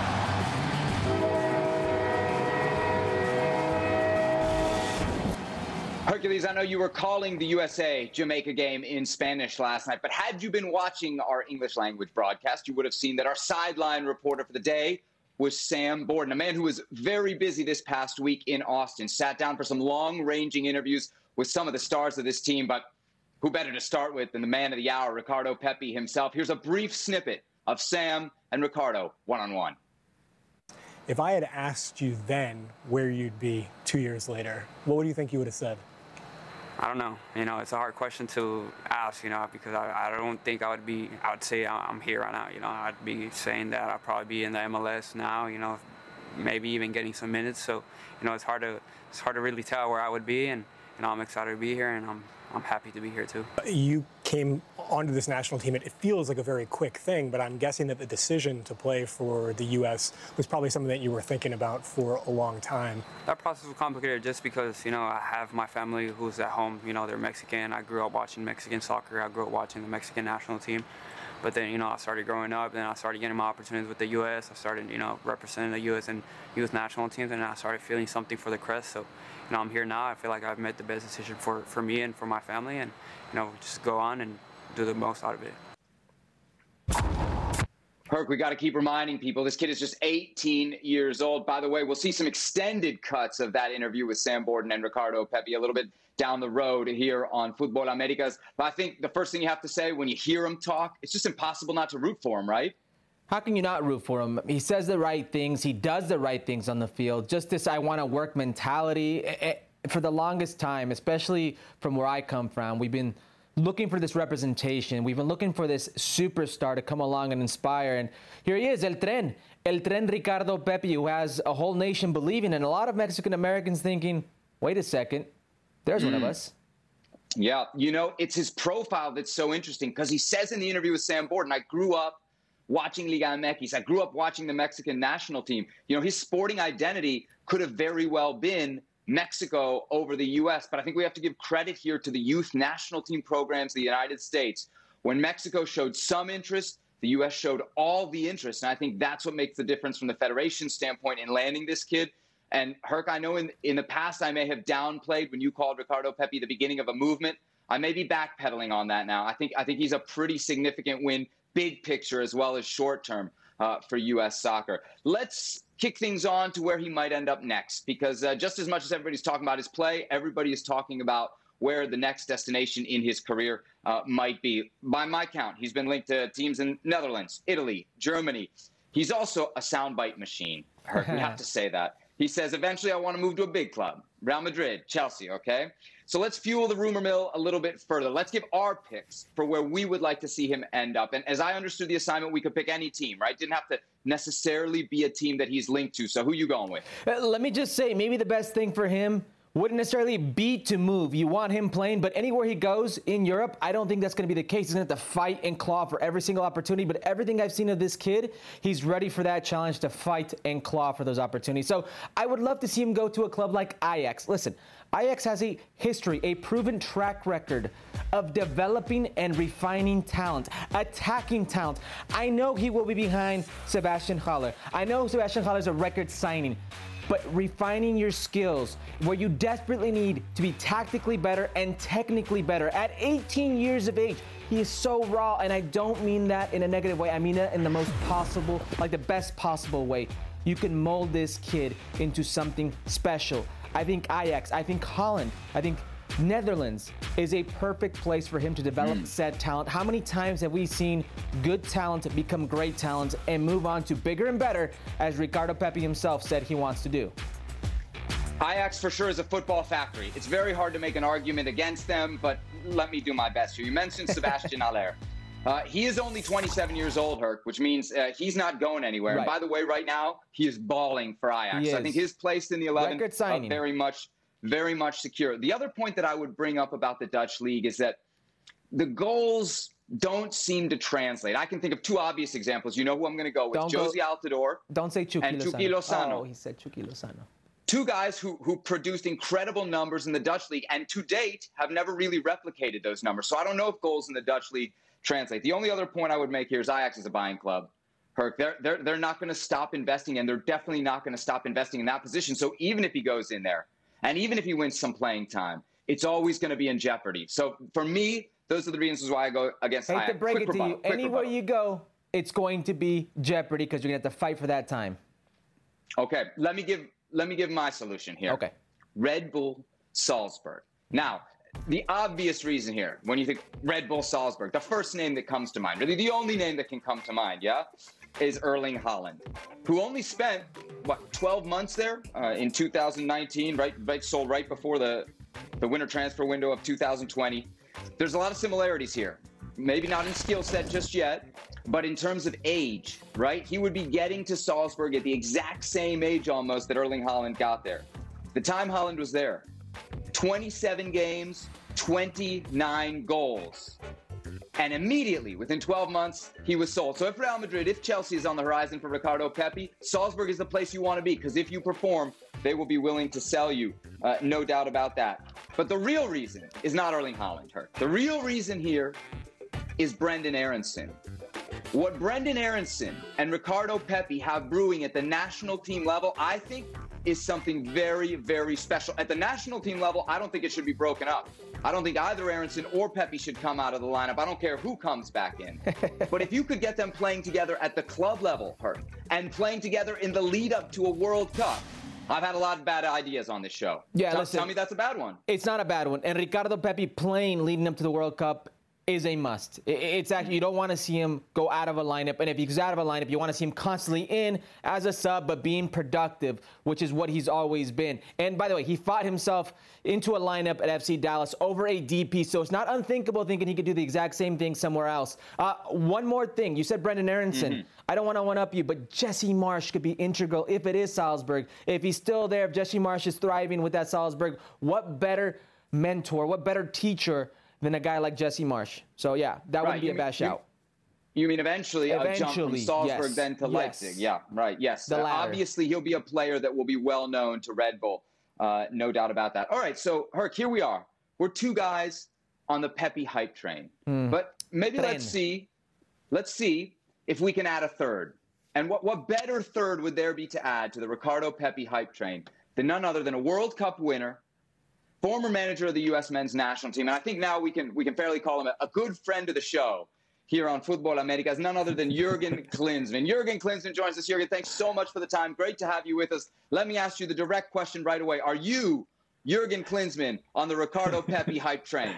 Hercules, I know you were calling the U S A Jamaica game in Spanish last night, but had you been watching our English language broadcast, you would have seen that our sideline reporter for the day was Sam Borden, a man who was very busy this past week in Austin, sat down for some long-ranging interviews with some of the stars of this team, but who better to start with than the man of the hour, Ricardo Pepi himself. Here's a brief snippet of Sam and Ricardo one-on-one. If I had asked you then where you'd be two years later, what would you think you would have said? I don't know. You know, it's a hard question to ask, you know, because I, I don't think I would be, I would say I'm here right now. You know, I'd be saying that I'd probably be in the M L S now, you know, maybe even getting some minutes. So, you know, it's hard to, it's hard to really tell where I would be. And, you know, I'm excited to be here, and I'm, I'm happy to be here too. You came onto this national team. It feels like a very quick thing, but I'm guessing that the decision to play for the U S was probably something that you were thinking about for a long time. That process was complicated just because, you know, I have my family who's at home. You know, they're Mexican. I grew up watching Mexican soccer. I grew up watching the Mexican national team. But then, you know, I started growing up, and I started getting my opportunities with the U S. I started, you know, representing the U S and youth national teams, and I started feeling something for the Crest. So, you know, I'm here now. I feel like I've made the best decision for, for me and for my family, and, you know, just go on and do the most out of it. Herc, we got to keep reminding people this kid is just eighteen years old. By the way, we'll see some extended cuts of that interview with Sam Borden and Ricardo Pepi a little bit down the road here on Futbol Americas. But I think the first thing you have to say when you hear him talk, it's just impossible not to root for him, right? How can you not root for him? He says the right things. He does the right things on the field. Just this I want to work mentality. For the longest time, especially from where I come from, we've been looking for this representation. We've been looking for this superstar to come along and inspire. And here he is, El Tren. El Tren Ricardo Pepi, who has a whole nation believing, and a lot of Mexican Americans thinking, wait a second, there's mm. one of us. Yeah, you know, it's his profile that's so interesting because he says in the interview with Sam Borden, I grew up watching Liga M X. I grew up watching the Mexican national team. You know, his sporting identity could have very well been Mexico over the U S, but I think we have to give credit here to the youth national team programs of the United States. When Mexico showed some interest, the U S showed all the interest, and I think that's what makes the difference from the federation standpoint in landing this kid. And Herc, I know in, in the past I may have downplayed when you called Ricardo Pepi the beginning of a movement. I may be backpedaling on that now. I think I think he's a pretty significant win, big picture as well as short term uh, for U S soccer. Let's kick things on to where he might end up next, because uh, just as much as everybody's talking about his play, everybody is talking about where the next destination in his career uh, might be. By my count, he's been linked to teams in Netherlands, Italy, Germany. He's also a soundbite machine. Herc, we have to say that. He says, eventually I want to move to a big club, Real Madrid, Chelsea, okay? So let's fuel the rumor mill a little bit further. Let's give our picks for where we would like to see him end up. And as I understood the assignment, we could pick any team, right? Didn't have to necessarily be a team that he's linked to. So who you going with? Uh, let me just say, maybe the best thing for him wouldn't necessarily be to move. You want him playing, but anywhere he goes in Europe, I don't think that's going to be the case. He's going to have to fight and claw for every single opportunity. But everything I've seen of this kid, he's ready for that challenge to fight and claw for those opportunities. So I would love to see him go to a club like Ajax. Listen, Ajax has a history, a proven track record of developing and refining talent, attacking talent. I know he will be behind Sebastian Haller. I know Sebastian Haller is a record signing. But refining your skills where you desperately need to be tactically better and technically better. At eighteen years of age, he is so raw, and I don't mean that in a negative way. I mean that in the most possible, like the best possible way. You can mold this kid into something special. I think Ajax, I think Holland, I think Netherlands is a perfect place for him to develop mm. said talent. How many times have we seen good talent become great talent and move on to bigger and better, as Ricardo Pepi himself said he wants to do? Ajax for sure is a football factory. It's very hard to make an argument against them, but let me do my best here. You mentioned Sebastian Haller. Uh, he is only twenty-seven years old, Herc, which means uh, he's not going anywhere. Right. And by the way, right now, he is balling for Ajax. So I think his place in the eleven is uh, very much very much secure. The other point that I would bring up about the Dutch league is that the goals don't seem to translate. I can think of two obvious examples. You know who I'm going to go with? Don't Josie go, Altidore don't say Chucky and Lozano. Chucky Lozano. Oh, he said Chucky Lozano. Two guys who, who produced incredible numbers in the Dutch league and to date have never really replicated those numbers. So I don't know if goals in the Dutch league translate. The only other point I would make here is Ajax is a buying club. Herc, they're, they're, they're not going to stop investing, and they're definitely not going to stop investing in that position. So even if he goes in there, and even if he wins some playing time, it's always going to be in jeopardy. So for me, those are the reasons why I go against Hate Ajax. to break Quick it to rebuttal, you, quick anywhere rebuttal. you go, it's going to be jeopardy because you're going to have to fight for that time. Okay, let me give let me give my solution here. Okay. Red Bull Salzburg. Now, the obvious reason here, when you think Red Bull Salzburg, the first name that comes to mind, really the only name that can come to mind, yeah, is Erling Haaland, who only spent, what, twelve months there uh, in two thousand nineteen, right, right, sold right before the, the winter transfer window of two thousand twenty. There's a lot of similarities here. Maybe not in skill set just yet, but in terms of age, right? He would be getting to Salzburg at the exact same age almost that Erling Haaland got there. The time Haaland was there, twenty-seven games, twenty-nine goals. And immediately, within twelve months, he was sold. So if Real Madrid, if Chelsea is on the horizon for Ricardo Pepi, Salzburg is the place you want to be, because if you perform, they will be willing to sell you. Uh, no doubt about that. But the real reason is not Erling Haaland, Herc. The real reason here is Brendan Aronson. What Brendan Aronson and Ricardo Pepi have brewing at the national team level, I think, is something very, very special. At the national team level, I don't think it should be broken up. I don't think either Aronson or Pepi should come out of the lineup. I don't care who comes back in. But if you could get them playing together at the club level, Herc, and playing together in the lead up to a World Cup, I've had a lot of bad ideas on this show. Yeah, tell, listen, tell me that's a bad one. It's not a bad one. And Ricardo Pepi playing leading up to the World Cup is a must. It's actually, you don't want to see him go out of a lineup. And if he goes out of a lineup, you want to see him constantly in as a sub, but being productive, which is what he's always been. And by the way, he fought himself into a lineup at F C Dallas over a D P. So it's not unthinkable thinking he could do the exact same thing somewhere else. Uh, one more thing. You said Brendan Aronson. Mm-hmm. I don't want to one-up you, but Jesse Marsch could be integral if it is Salzburg. If he's still there, if Jesse Marsch is thriving with that Salzburg, what better mentor, what better teacher than a guy like Jesse Marsch? So, yeah, that right. wouldn't be you a bad mean, shout. You, you mean eventually, eventually a jump from Salzburg yes. then to Leipzig? Yes. Yeah, right, yes. The Uh, latter. obviously, he'll be a player that will be well known to Red Bull. Uh, no doubt about that. All right, so, Herc, here we are. We're two guys on the Pepi hype train. Mm. But maybe Tren. let's see, let's see if we can add a third. And what, what better third would there be to add to the Ricardo Pepi hype train than none other than a World Cup winner, former manager of the U S men's national team, and I think now we can we can fairly call him a, a good friend of the show here on Football America, is none other than Jurgen Klinsmann. Jurgen Klinsmann joins us. Jurgen, thanks so much for the time. Great to have you with us. Let me ask you the direct question right away. Are you, Jurgen Klinsmann, on the Ricardo Pepi hype train?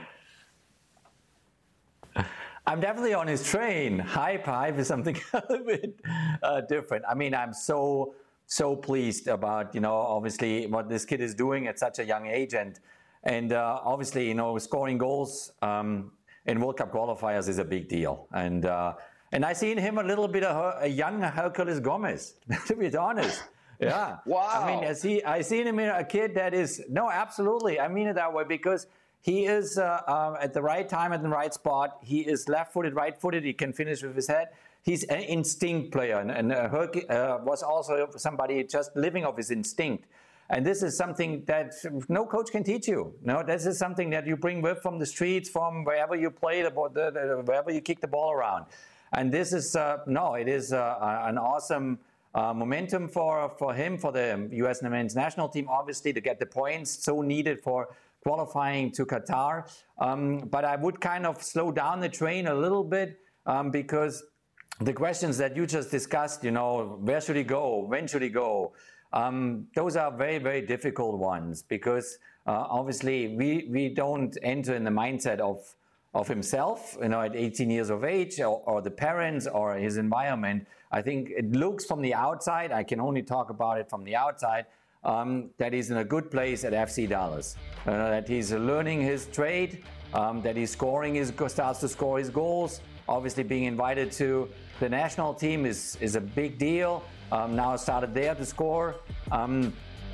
I'm definitely on his train. Hype, hype is something a little bit uh, different. I mean, I'm so, so pleased about, you know, obviously what this kid is doing at such a young age. And, and uh, obviously, you know, scoring goals um, in World Cup qualifiers is a big deal. And uh, and I see in him a little bit of a, a young Herculez Gomez, to be honest. Yeah. Wow. I mean, I see, I see in him a kid that is, no, absolutely. I mean it that way because he is uh, uh, at the right time, at the right spot. He is left-footed, right-footed. He can finish with his head. He's an instinct player, and, and uh, Herc uh, was also somebody just living off his instinct. And this is something that no coach can teach you. No, this is something that you bring with from the streets, from wherever you play the ball, the, the, wherever you kick the ball around. And this is uh, no, it is uh, an awesome uh, momentum for for him, for the U S men's national team, obviously to get the points so needed for qualifying to Qatar. Um, but I would kind of slow down the train a little bit um, because the questions that you just discussed, you know, where should he go? When should he go? Um, those are very, very difficult ones because uh, obviously we, we don't enter in the mindset of, of himself, you know, at eighteen years of age or, or the parents or his environment. I think it looks from the outside, I can only talk about it from the outside, Um, that he's in a good place at F C Dallas, uh, that he's learning his trade, um, that he's scoring his starts to score his goals. Obviously, being invited to the national team is is a big deal. Um, now started there to score. Um,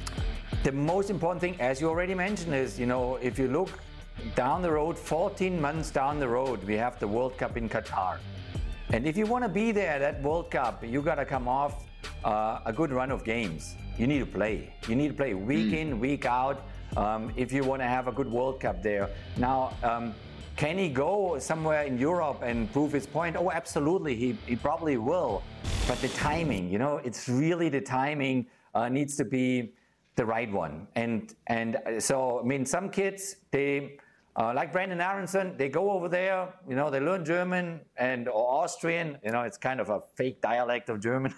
the most important thing, as you already mentioned, is you know if you look down the road, fourteen months down the road, we have the World Cup in Qatar, and if you want to be there at that World Cup, you got to come off uh, a good run of games. You need to play. You need to play week mm. in, week out um, if you want to have a good World Cup there. Now, um, can he go somewhere in Europe and prove his point? Oh, absolutely, he, he probably will. But the timing, you know, it's really the timing uh, needs to be the right one. And and so, I mean, some kids, they, uh, like Brandon Aronson, they go over there, you know, they learn German and or Austrian, you know, it's kind of a fake dialect of German.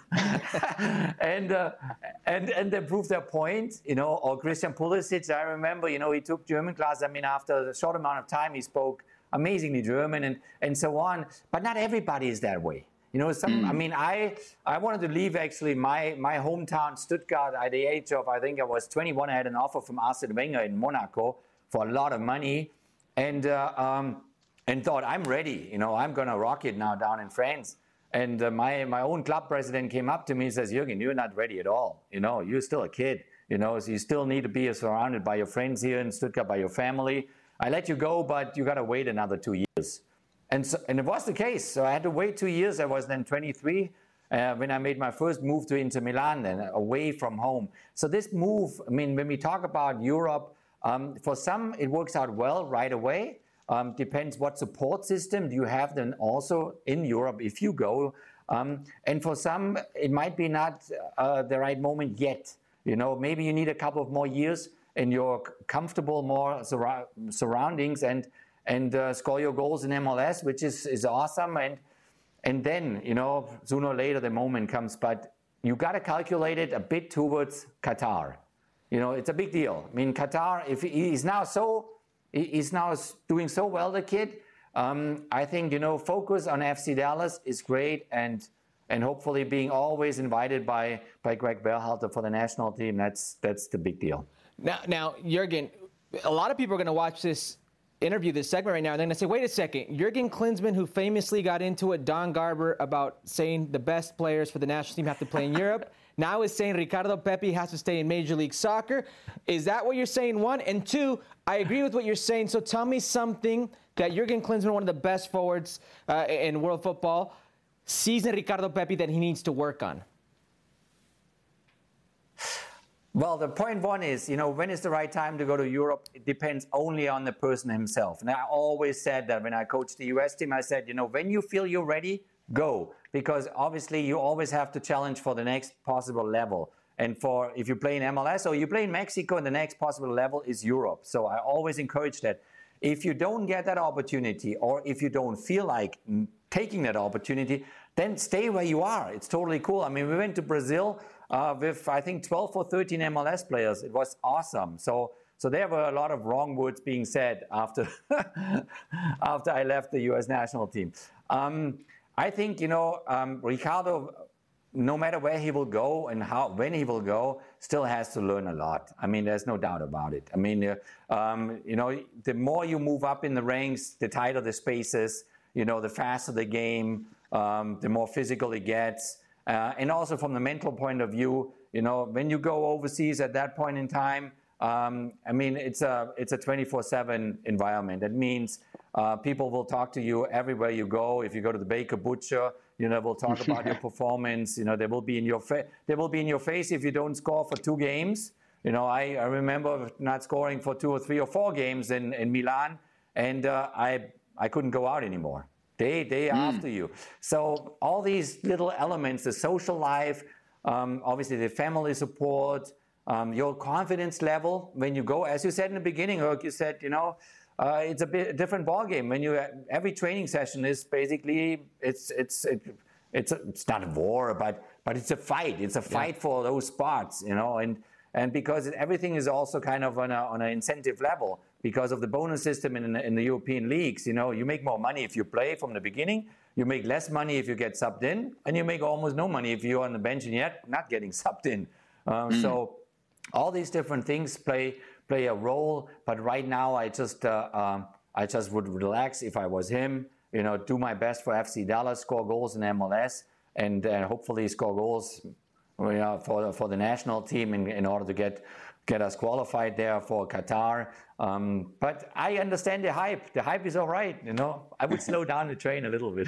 and, uh, and and they prove their point, you know, or Christian Pulisic, I remember, you know, he took German class. I mean, after a short amount of time, he spoke amazingly German and, and so on. But not everybody is that way. You know, some. Mm. I mean, I I wanted to leave actually my my hometown Stuttgart at the age of I think I was twenty-one. I had an offer from Arsene Wenger in Monaco for a lot of money, and uh, um, and thought I'm ready. You know, I'm gonna rock it now down in France. And uh, my my own club president came up to me and says, Jürgen, you're not ready at all. You know, you're still a kid. You know, so you still need to be surrounded by your friends here in Stuttgart, by your family. I let you go, but you gotta wait another two years. And, so, and it was the case. So I had to wait two years. I was then twenty-three uh, when I made my first move to Inter Milan, then away from home. So this move, I mean, when we talk about Europe, um, for some it works out well right away. Um, depends what support system do you have then also in Europe if you go. Um, and for some, it might be not uh, the right moment yet. You know, maybe you need a couple of more years in your comfortable more sur- surroundings and and uh, score your goals in M L S, which is, is awesome. And and then, you know, sooner or later the moment comes. But you got to calculate it a bit towards Qatar. You know, it's a big deal. I mean, Qatar, if he's now so, he's now doing so well, the kid, um, I think, you know, focus on F C Dallas is great. And and hopefully being always invited by, by Greg Berhalter for the national team, that's that's the big deal. Now, now, Jürgen, a lot of people are going to watch this interview, this segment right now, and they're going to say, wait a second, Jürgen Klinsmann, who famously got into it, Don Garber, about saying the best players for the national team have to play in Europe, now is saying Ricardo Pepi has to stay in Major League Soccer. Is that what you're saying, one? And two, I agree with what you're saying, so tell me something that Jürgen Klinsmann, one of the best forwards uh, in world football, sees in Ricardo Pepi that he needs to work on. Well, the point one is, you know, when is the right time to go to Europe? It depends only on the person himself. And I always said that when I coached the U S team, I said, you know, when you feel you're ready, go. Because obviously you always have to challenge for the next possible level. And for if you play in M L S or you play in Mexico, and the next possible level is Europe. So I always encourage that. If you don't get that opportunity, or if you don't feel like taking that opportunity, then stay where you are. It's totally cool. I mean, we went to Brazil Uh, with, I think, twelve or thirteen M L S players. It was awesome. So so there were a lot of wrong words being said after after I left the U S national team. Um, I think, you know, um, Ricardo, no matter where he will go and how when he will go, still has to learn a lot. I mean, there's no doubt about it. I mean, uh, um, you know, the more you move up in the ranks, the tighter the spaces, you know, the faster the game, um, the more physical it gets. Uh, and also from the mental point of view, you know, when you go overseas at that point in time, um, I mean, it's a it's a twenty-four seven environment. That means uh, people will talk to you everywhere you go. If you go to the Baker Butcher, you know, they'll talk about your performance. You know, they will be in your fa- they will be in your face if you don't score for two games. You know, I, I remember not scoring for two or three or four games in, in Milan, and uh, I I couldn't go out anymore. Day, day mm. after you. So all these little elements, the social life, um, obviously the family support, um, your confidence level when you go, as you said in the beginning, Herc, you said, you know, uh, it's a bit a different ballgame. When you, every training session is basically, it's it's it, it's a, it's not a war, but but it's a fight. It's a fight yeah. for those spots, you know, and and because everything is also kind of on a on an incentive level. Because of the bonus system in, in the European leagues, you know, you make more money if you play from the beginning, you make less money if you get subbed in, and you make almost no money if you're on the bench and yet not getting subbed in. Uh, mm. So all these different things play play a role. But right now, I just uh, um, I just would relax if I was him. You know, do my best for F C Dallas, score goals in M L S, and uh, hopefully score goals, you know, for for the national team in, in order to get. get us qualified there for Qatar. Um, but I understand the hype. The hype is all right, you know. I would slow down the train a little bit.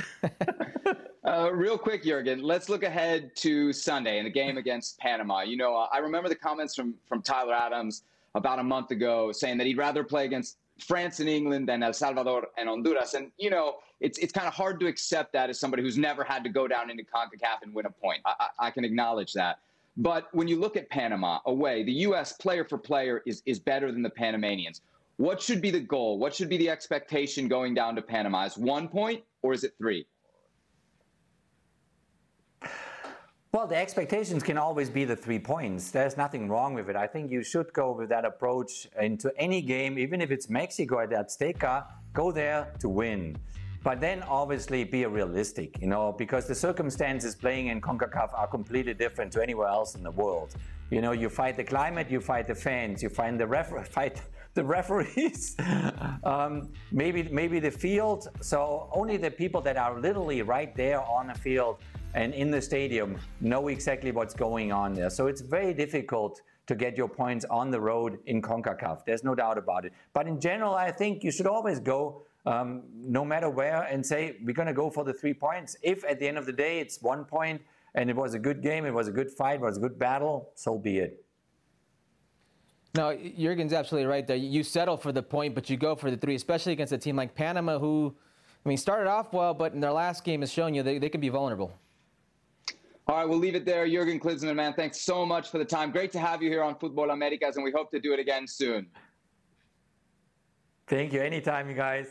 uh, real quick, Jürgen, let's look ahead to Sunday in the game against Panama. You know, uh, I remember the comments from, from Tyler Adams about a month ago saying that he'd rather play against France and England, then El Salvador and Honduras. And, you know, it's it's kind of hard to accept that as somebody who's never had to go down into CONCACAF and win a point. I, I, I can acknowledge that. But when you look at Panama away, the U S player for player is, is better than the Panamanians. What should be the goal? What should be the expectation going down to Panama? Is one point or is it three? Well, the expectations can always be the three points. There's nothing wrong with it. I think you should go with that approach into any game, even if it's Mexico at Azteca, go there to win. But then obviously be realistic, you know, because the circumstances playing in CONCACAF are completely different to anywhere else in the world. You know, you fight the climate, you fight the fans, you find the ref- fight the referees, um, maybe maybe the field. So only the people that are literally right there on the field and in the stadium know exactly what's going on there. So it's very difficult to get your points on the road in CONCACAF. There's no doubt about it. But in general, I think you should always go, um, no matter where, and say, we're going to go for the three points. If at the end of the day it's one point and it was a good game, it was a good fight, it was a good battle, so be it. No, Jurgen's absolutely right there. You settle for the point, but you go for the three, especially against a team like Panama who, I mean, started off well, but in their last game has shown you they, they can be vulnerable. All right, we'll leave it there. Jurgen Klinsmann, man, thanks so much for the time. Great to have you here on Futbol Americas, and we hope to do it again soon. Thank you. Anytime, you guys.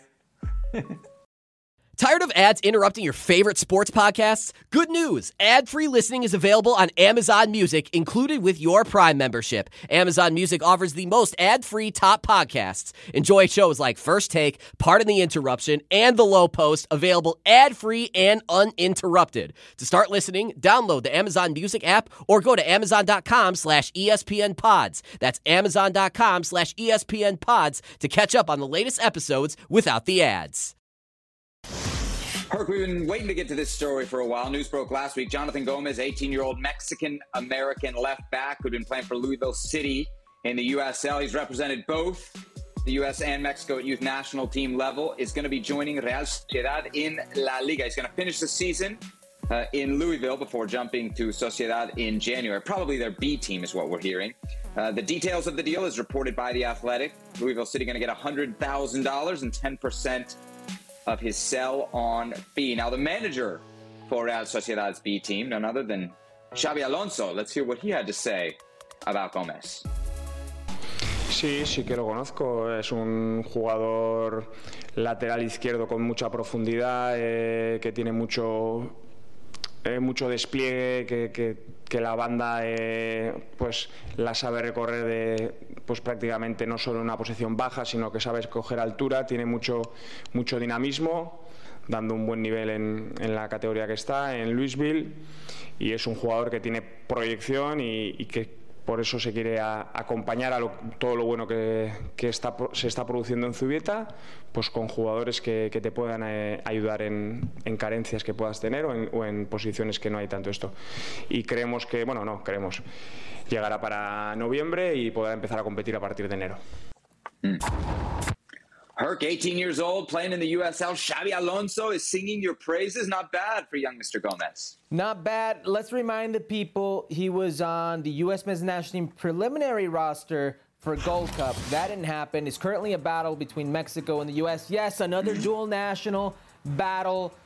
Tired of ads interrupting your favorite sports podcasts? Good news! Ad-free listening is available on Amazon Music, included with your Prime membership. Amazon Music offers the most ad-free top podcasts. Enjoy shows like First Take, Pardon the Interruption, and The Low Post, available ad-free and uninterrupted. To start listening, download the Amazon Music app or go to amazon.com slash ESPN pods. That's amazon.com slash ESPN pods to catch up on the latest episodes without the ads. Herc, we've been waiting to get to this story for a while. News broke last week. Jonathan Gomez, eighteen-year-old Mexican-American left back who'd been playing for Louisville City in the U S L. He's represented both the U S and Mexico at youth national team level, is going to be joining Real Sociedad in La Liga. He's going to finish the season uh, in Louisville before jumping to Sociedad in January. Probably their B team is what we're hearing. Uh, the details of the deal is reported by The Athletic. Louisville City going to get one hundred thousand dollars and ten percent of his sell-on fee. Now, the manager for Real Sociedad's B team, none other than Xabi Alonso. Let's hear what he had to say about Gomez. Sí, sí que lo conozco. Es un jugador lateral izquierdo con mucha profundidad, eh, que tiene mucho, eh, mucho despliegue, que, que, que la banda eh, pues la sabe recorrer de, pues prácticamente no solo en una posición baja, sino que sabe coger altura, tiene mucho, mucho dinamismo, dando un buen nivel en, en la categoría que está, en Louisville, y es un jugador que tiene proyección y, y que por eso se quiere a, acompañar a lo, todo lo bueno que, que está, se está produciendo en Zubieta, pues con jugadores que, que te puedan eh, ayudar en, en carencias que puedas tener o en, o en posiciones que no hay tanto esto. Y creemos que, bueno, no, creemos, llegará para noviembre y podrá empezar a competir a partir de enero. Mm. Herc, eighteen years old, playing in the U S L. Xabi Alonso is singing your praises. Not bad for young Mister Gomez. Not bad. Let's remind the people he was on the U S men's national team preliminary roster for Gold Cup. That didn't happen. It's currently a battle between Mexico and the U S. Yes, another dual national battle.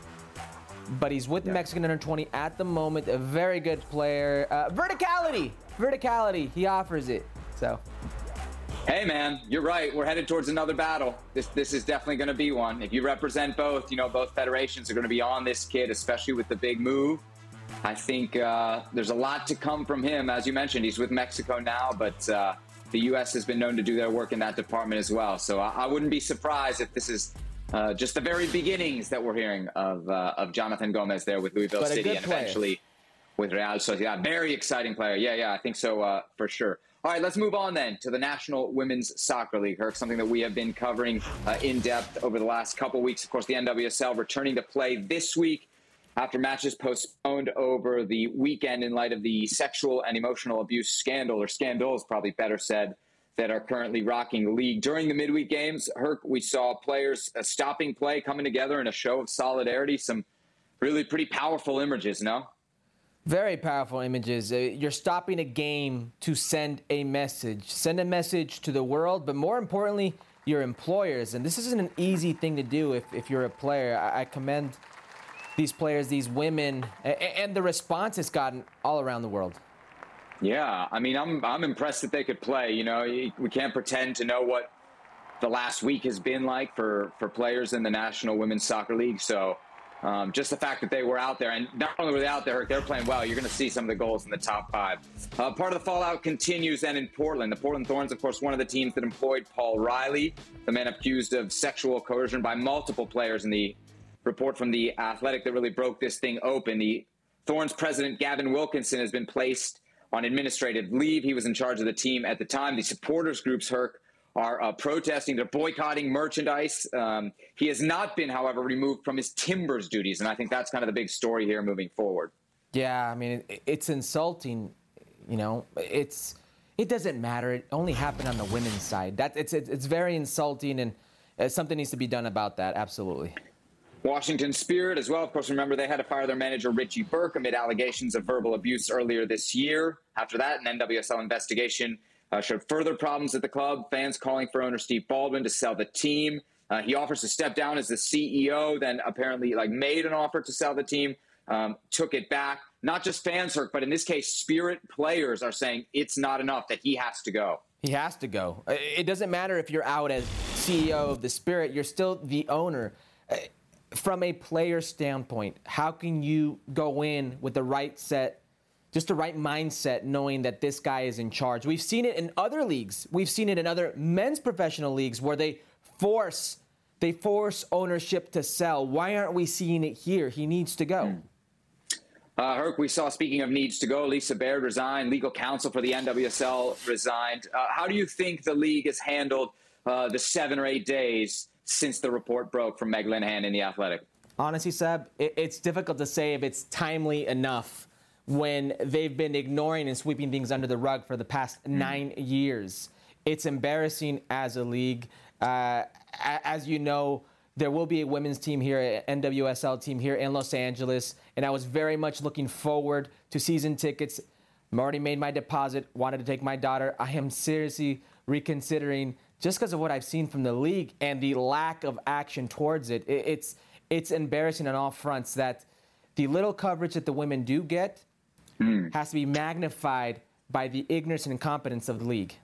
But he's with the yeah. Mexican under twenty at the moment. A very good player. Uh, verticality. Verticality. He offers it. So... Hey, man, you're right. We're headed towards another battle. This this is definitely going to be one. If you represent both, you know, both federations are going to be on this kid, especially with the big move. I think uh, there's a lot to come from him. As you mentioned, he's with Mexico now, but uh, the U S has been known to do their work in that department as well. So I, I wouldn't be surprised if this is uh, just the very beginnings that we're hearing of uh, of Jonathan Gomez there with Louisville City and player. Eventually with Real Sociedad. Very exciting player. Yeah, yeah, I think so uh, for sure. All right, let's move on then to the National Women's Soccer League, Herc, something that we have been covering uh, in depth over the last couple weeks. Of course, the N W S L returning to play this week after matches postponed over the weekend in light of the sexual and emotional abuse scandal, or scandals, probably better said, that are currently rocking the league. During the midweek games, Herc, we saw players uh, stopping play, coming together in a show of solidarity. Some really pretty powerful images, no? Very powerful images. Uh, you're stopping a game to send a message. Send a message to the world, but more importantly, your employers. And this isn't an easy thing to do if, if you're a player. I, I commend these players, these women, and, and the response it's gotten all around the world. Yeah, I mean, I'm I'm impressed that they could play. You know, we can't pretend to know what the last week has been like for, for players in the National Women's Soccer League. So um, just the fact that they were out there, and not only were they out there, they're playing well. You're going to see some of the goals in the top five. Uh, part of the fallout continues then in Portland. The Portland Thorns, of course, one of the teams that employed Paul Riley, the man accused of sexual coercion by multiple players in the report from The Athletic that really broke this thing open. The Thorns president, Gavin Wilkinson, has been placed on administrative leave. He was in charge of the team at the time. The supporters groups, Herc, are uh, protesting. They're boycotting merchandise. Um, he has not been, however, removed from his Timbers duties, and I think that's kind of the big story here moving forward. Yeah, I mean, it, it's insulting. You know, it's it doesn't matter. It only happened on the women's side. That it's it's, it's very insulting, and uh, something needs to be done about that. Absolutely. Washington Spirit as well. Of course, remember they had to fire their manager, Richie Burke, amid allegations of verbal abuse earlier this year. After that, an N W S L investigation uh, showed further problems at the club. Fans calling for owner Steve Baldwin to sell the team. Uh, he offers to step down as the C E O, then apparently like made an offer to sell the team, um, took it back. Not just fans, but in this case, Spirit players are saying it's not enough, that he has to go. He has to go. It doesn't matter if you're out as C E O of the Spirit. You're still the owner. From a player standpoint, how can you go in with the right set, just the right mindset, knowing that this guy is in charge? We've seen it in other leagues. We've seen it in other men's professional leagues where they force they force ownership to sell. Why aren't we seeing it here? He needs to go. Uh, Herc, we saw, speaking of needs to go, Lisa Baird resigned. Legal counsel for the N W S L resigned. Uh, how do you think the league has handled uh, the seven or eight days since the report broke from Meg Linehan in The Athletic? Honestly, Seb, it's difficult to say if it's timely enough when they've been ignoring and sweeping things under the rug for the past mm. nine years. It's embarrassing as a league. Uh, as you know, there will be a women's team here, an N W S L team here in Los Angeles, and I was very much looking forward to season tickets. I've already made my deposit, wanted to take my daughter. I am seriously reconsidering just because of what I've seen from the league and the lack of action towards it. It's it's embarrassing on all fronts that the little coverage that the women do get mm. has to be magnified by the ignorance and incompetence of the league.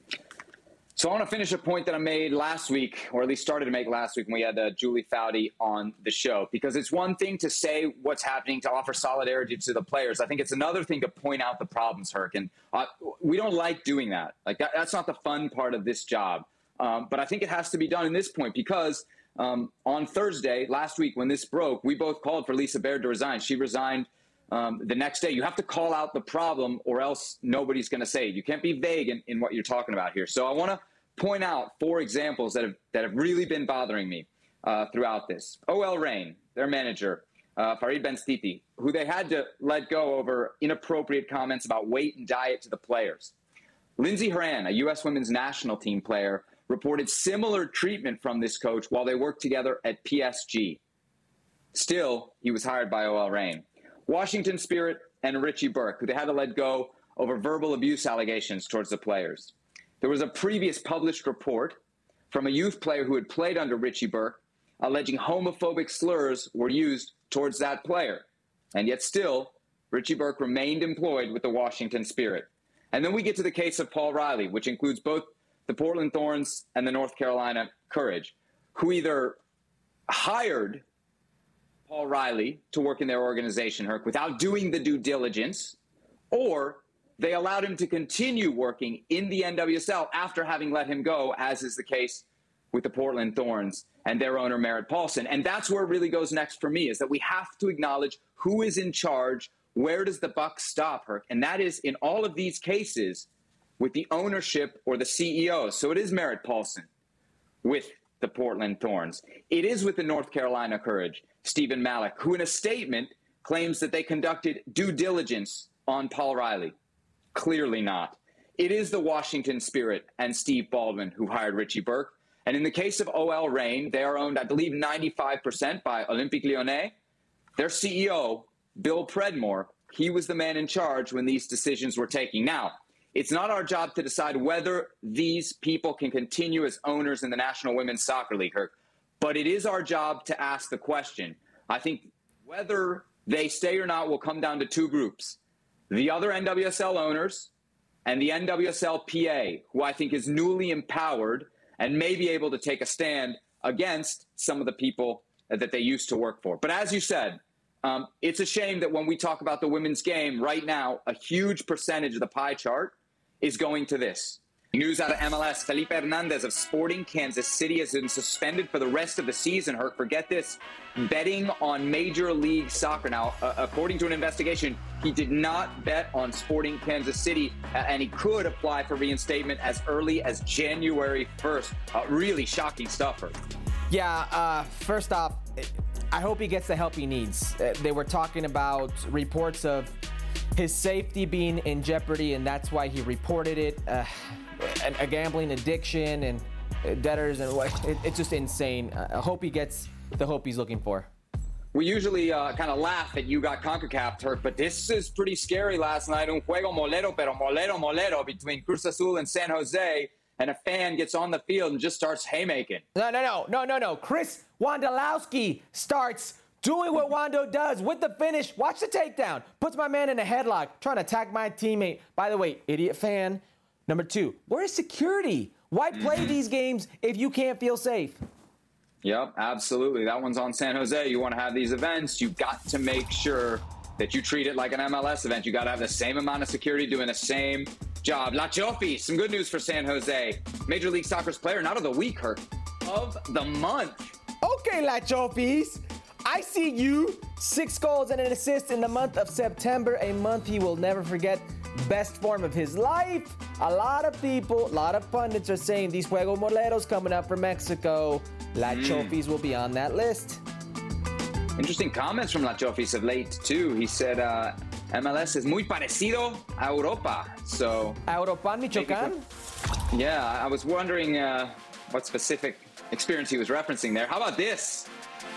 So I want to finish a point that I made last week, or at least started to make last week when we had uh, Julie Foudy on the show, because it's one thing to say what's happening, to offer solidarity to the players. I think it's another thing to point out the problems, Herc, and uh, we don't like doing that. Like that, that's not the fun part of this job. Um, but I think it has to be done in this point because um, on Thursday, last week, when this broke, we both called for Lisa Baird to resign. She resigned um, the next day. You have to call out the problem or else nobody's going to say it. You can't be vague in, in what you're talking about here. So I want to point out four examples that have that have really been bothering me uh, throughout this. O L Reign, their manager, uh, Farid Ben-Stiti, who they had to let go over inappropriate comments about weight and diet to the players. Lindsey Horan, a U S women's national team player, reported similar treatment from this coach while they worked together at P S G. Still, he was hired by O L Reign. Washington Spirit and Richie Burke, who they had to let go over verbal abuse allegations towards the players. There was a previous published report from a youth player who had played under Richie Burke alleging homophobic slurs were used towards that player. And yet still, Richie Burke remained employed with the Washington Spirit. And then we get to the case of Paul Riley, which includes both the Portland Thorns and the North Carolina Courage, who either hired Paul Riley to work in their organization, Herc, without doing the due diligence, or they allowed him to continue working in the N W S L after having let him go, as is the case with the Portland Thorns and their owner, Merritt Paulson. And that's where it really goes next for me, is that we have to acknowledge who is in charge, where does the buck stop, Herc? And that is, in all of these cases, with the ownership or the C E O. So it is Merritt Paulson with the Portland Thorns. It is with the North Carolina Courage, Stephen Malik, who in a statement claims that they conducted due diligence on Paul Riley. Clearly not. It is the Washington Spirit and Steve Baldwin who hired Richie Burke. And in the case of O L Reign, they are owned, I believe, ninety-five percent by Olympique Lyonnais. Their C E O, Bill Predmore, he was the man in charge when these decisions were taken. Now, it's not our job to decide whether these people can continue as owners in the National Women's Soccer League, Herc. But it is our job to ask the question. I think whether they stay or not will come down to two groups. The other N W S L owners and the N W S L P A, who I think is newly empowered and may be able to take a stand against some of the people that they used to work for. But as you said, um, it's a shame that when we talk about the women's game right now, a huge percentage of the pie chart is going to this. News out of M L S, Felipe Hernandez of Sporting Kansas City has been suspended for the rest of the season. Herc, forget this, betting on Major League Soccer. Now, uh, according to an investigation, he did not bet on Sporting Kansas City, uh, and he could apply for reinstatement as early as January first. Uh, really shocking stuff, Herc. Yeah, uh, first off, I hope he gets the help he needs. Uh, they were talking about reports of his safety being in jeopardy, and that's why he reported it. Uh, a, a gambling addiction and debtors, and it, it's just insane. I hope he gets the hope he's looking for. We usually uh, kind of laugh at you got CONCACAF, Turk, but this is pretty scary last night. Un juego molero, pero molero, molero between Cruz Azul and San Jose, and a fan gets on the field and just starts haymaking. No, no, no, no, no, no. Chris Wondolowski starts doing what Wando does with the finish. Watch the takedown. Puts my man in a headlock, trying to attack my teammate. By the way, idiot fan. Number two, where is security? Why play mm-hmm. these games if you can't feel safe? Yep, absolutely. That one's on San Jose. You want to have these events, you've got to make sure that you treat it like an M L S event. You got to have the same amount of security doing the same job. La Chofi, some good news for San Jose. Major League Soccer's player, not of the week, Herc, of the month. Okay, La Chofis. I see you. Six goals and an assist in the month of September, a month he will never forget. Best form of his life. A lot of people, a lot of pundits are saying these Juego Moleros coming up for Mexico. La mm. Chofis will be on that list. Interesting comments from La Chofis of late, too. He said uh, M L S is muy parecido a Europa. So, Europan, Michoacán? Yeah, I was wondering uh, what specific experience he was referencing there. How about this?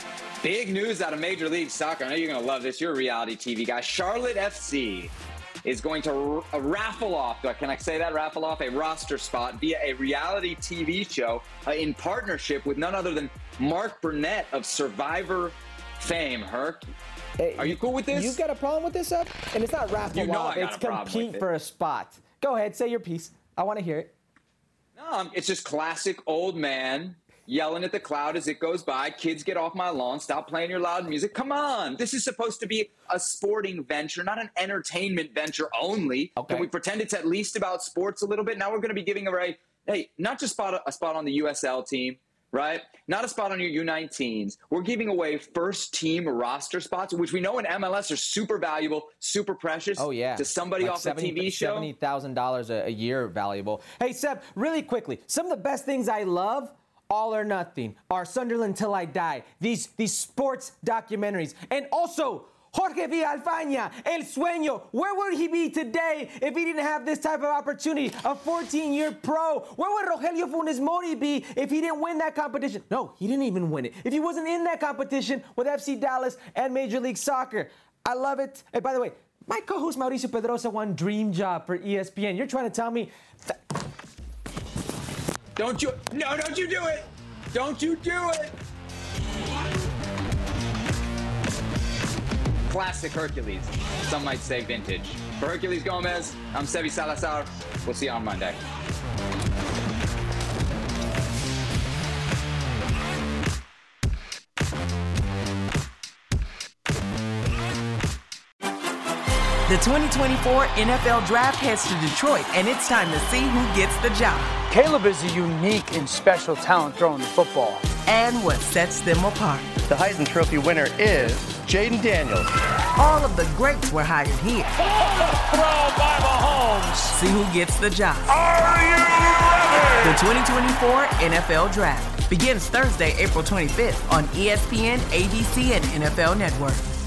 Big news out of Major League Soccer. I know you're going to love this. You're a reality T V guy. Charlotte F C is going to r- raffle off, can I say that, raffle off a roster spot via a reality T V show uh, in partnership with none other than Mark Burnett of Survivor fame. Herc, hey, are you cool with this? You got a problem with this, Up? And it's not raffle you know off, it's compete for a spot. Go ahead, say your piece. I want to hear it. No, it's just classic old man yelling at the cloud as it goes by. Kids, get off my lawn. Stop playing your loud music. Come on. This is supposed to be a sporting venture, not an entertainment venture only. Okay. Can we pretend it's at least about sports a little bit? Now we're going to be giving away, hey, not just spot a spot on the U S L team, right? Not a spot on your U nineteens. We're giving away first team roster spots, which we know in M L S are super valuable, super precious. Oh, yeah. To somebody like off seventy, the T V show. seventy thousand dollars a year valuable. Hey, Seb, really quickly, some of the best things I love, All or Nothing, are Sunderland Till I Die, these these sports documentaries, and also Jorge Villalfaña, El Sueño. Where would he be today if he didn't have this type of opportunity? A fourteen-year pro. Where would Rogelio Funes Mori be if he didn't win that competition? No, he didn't even win it. If he wasn't in that competition with F C Dallas and Major League Soccer. I love it. And by the way, my co-host Mauricio Pedrosa won Dream Job for E S P N. You're trying to tell me... Th- Don't you, no, don't you do it. Don't you do it. Classic Hercules. Some might say vintage. For Hercules Gomez, I'm Sebi Salazar. We'll see you on Monday. The twenty twenty-four N F L Draft heads to Detroit, and it's time to see who gets the job. Caleb is a unique and special talent throwing the football. And what sets them apart. The Heisman Trophy winner is Jaden Daniels. All of the greats were hired here. Throw by Mahomes. See who gets the job. Are you ready? The twenty twenty-four N F L Draft begins Thursday, April twenty-fifth on E S P N, A B C, and N F L Network.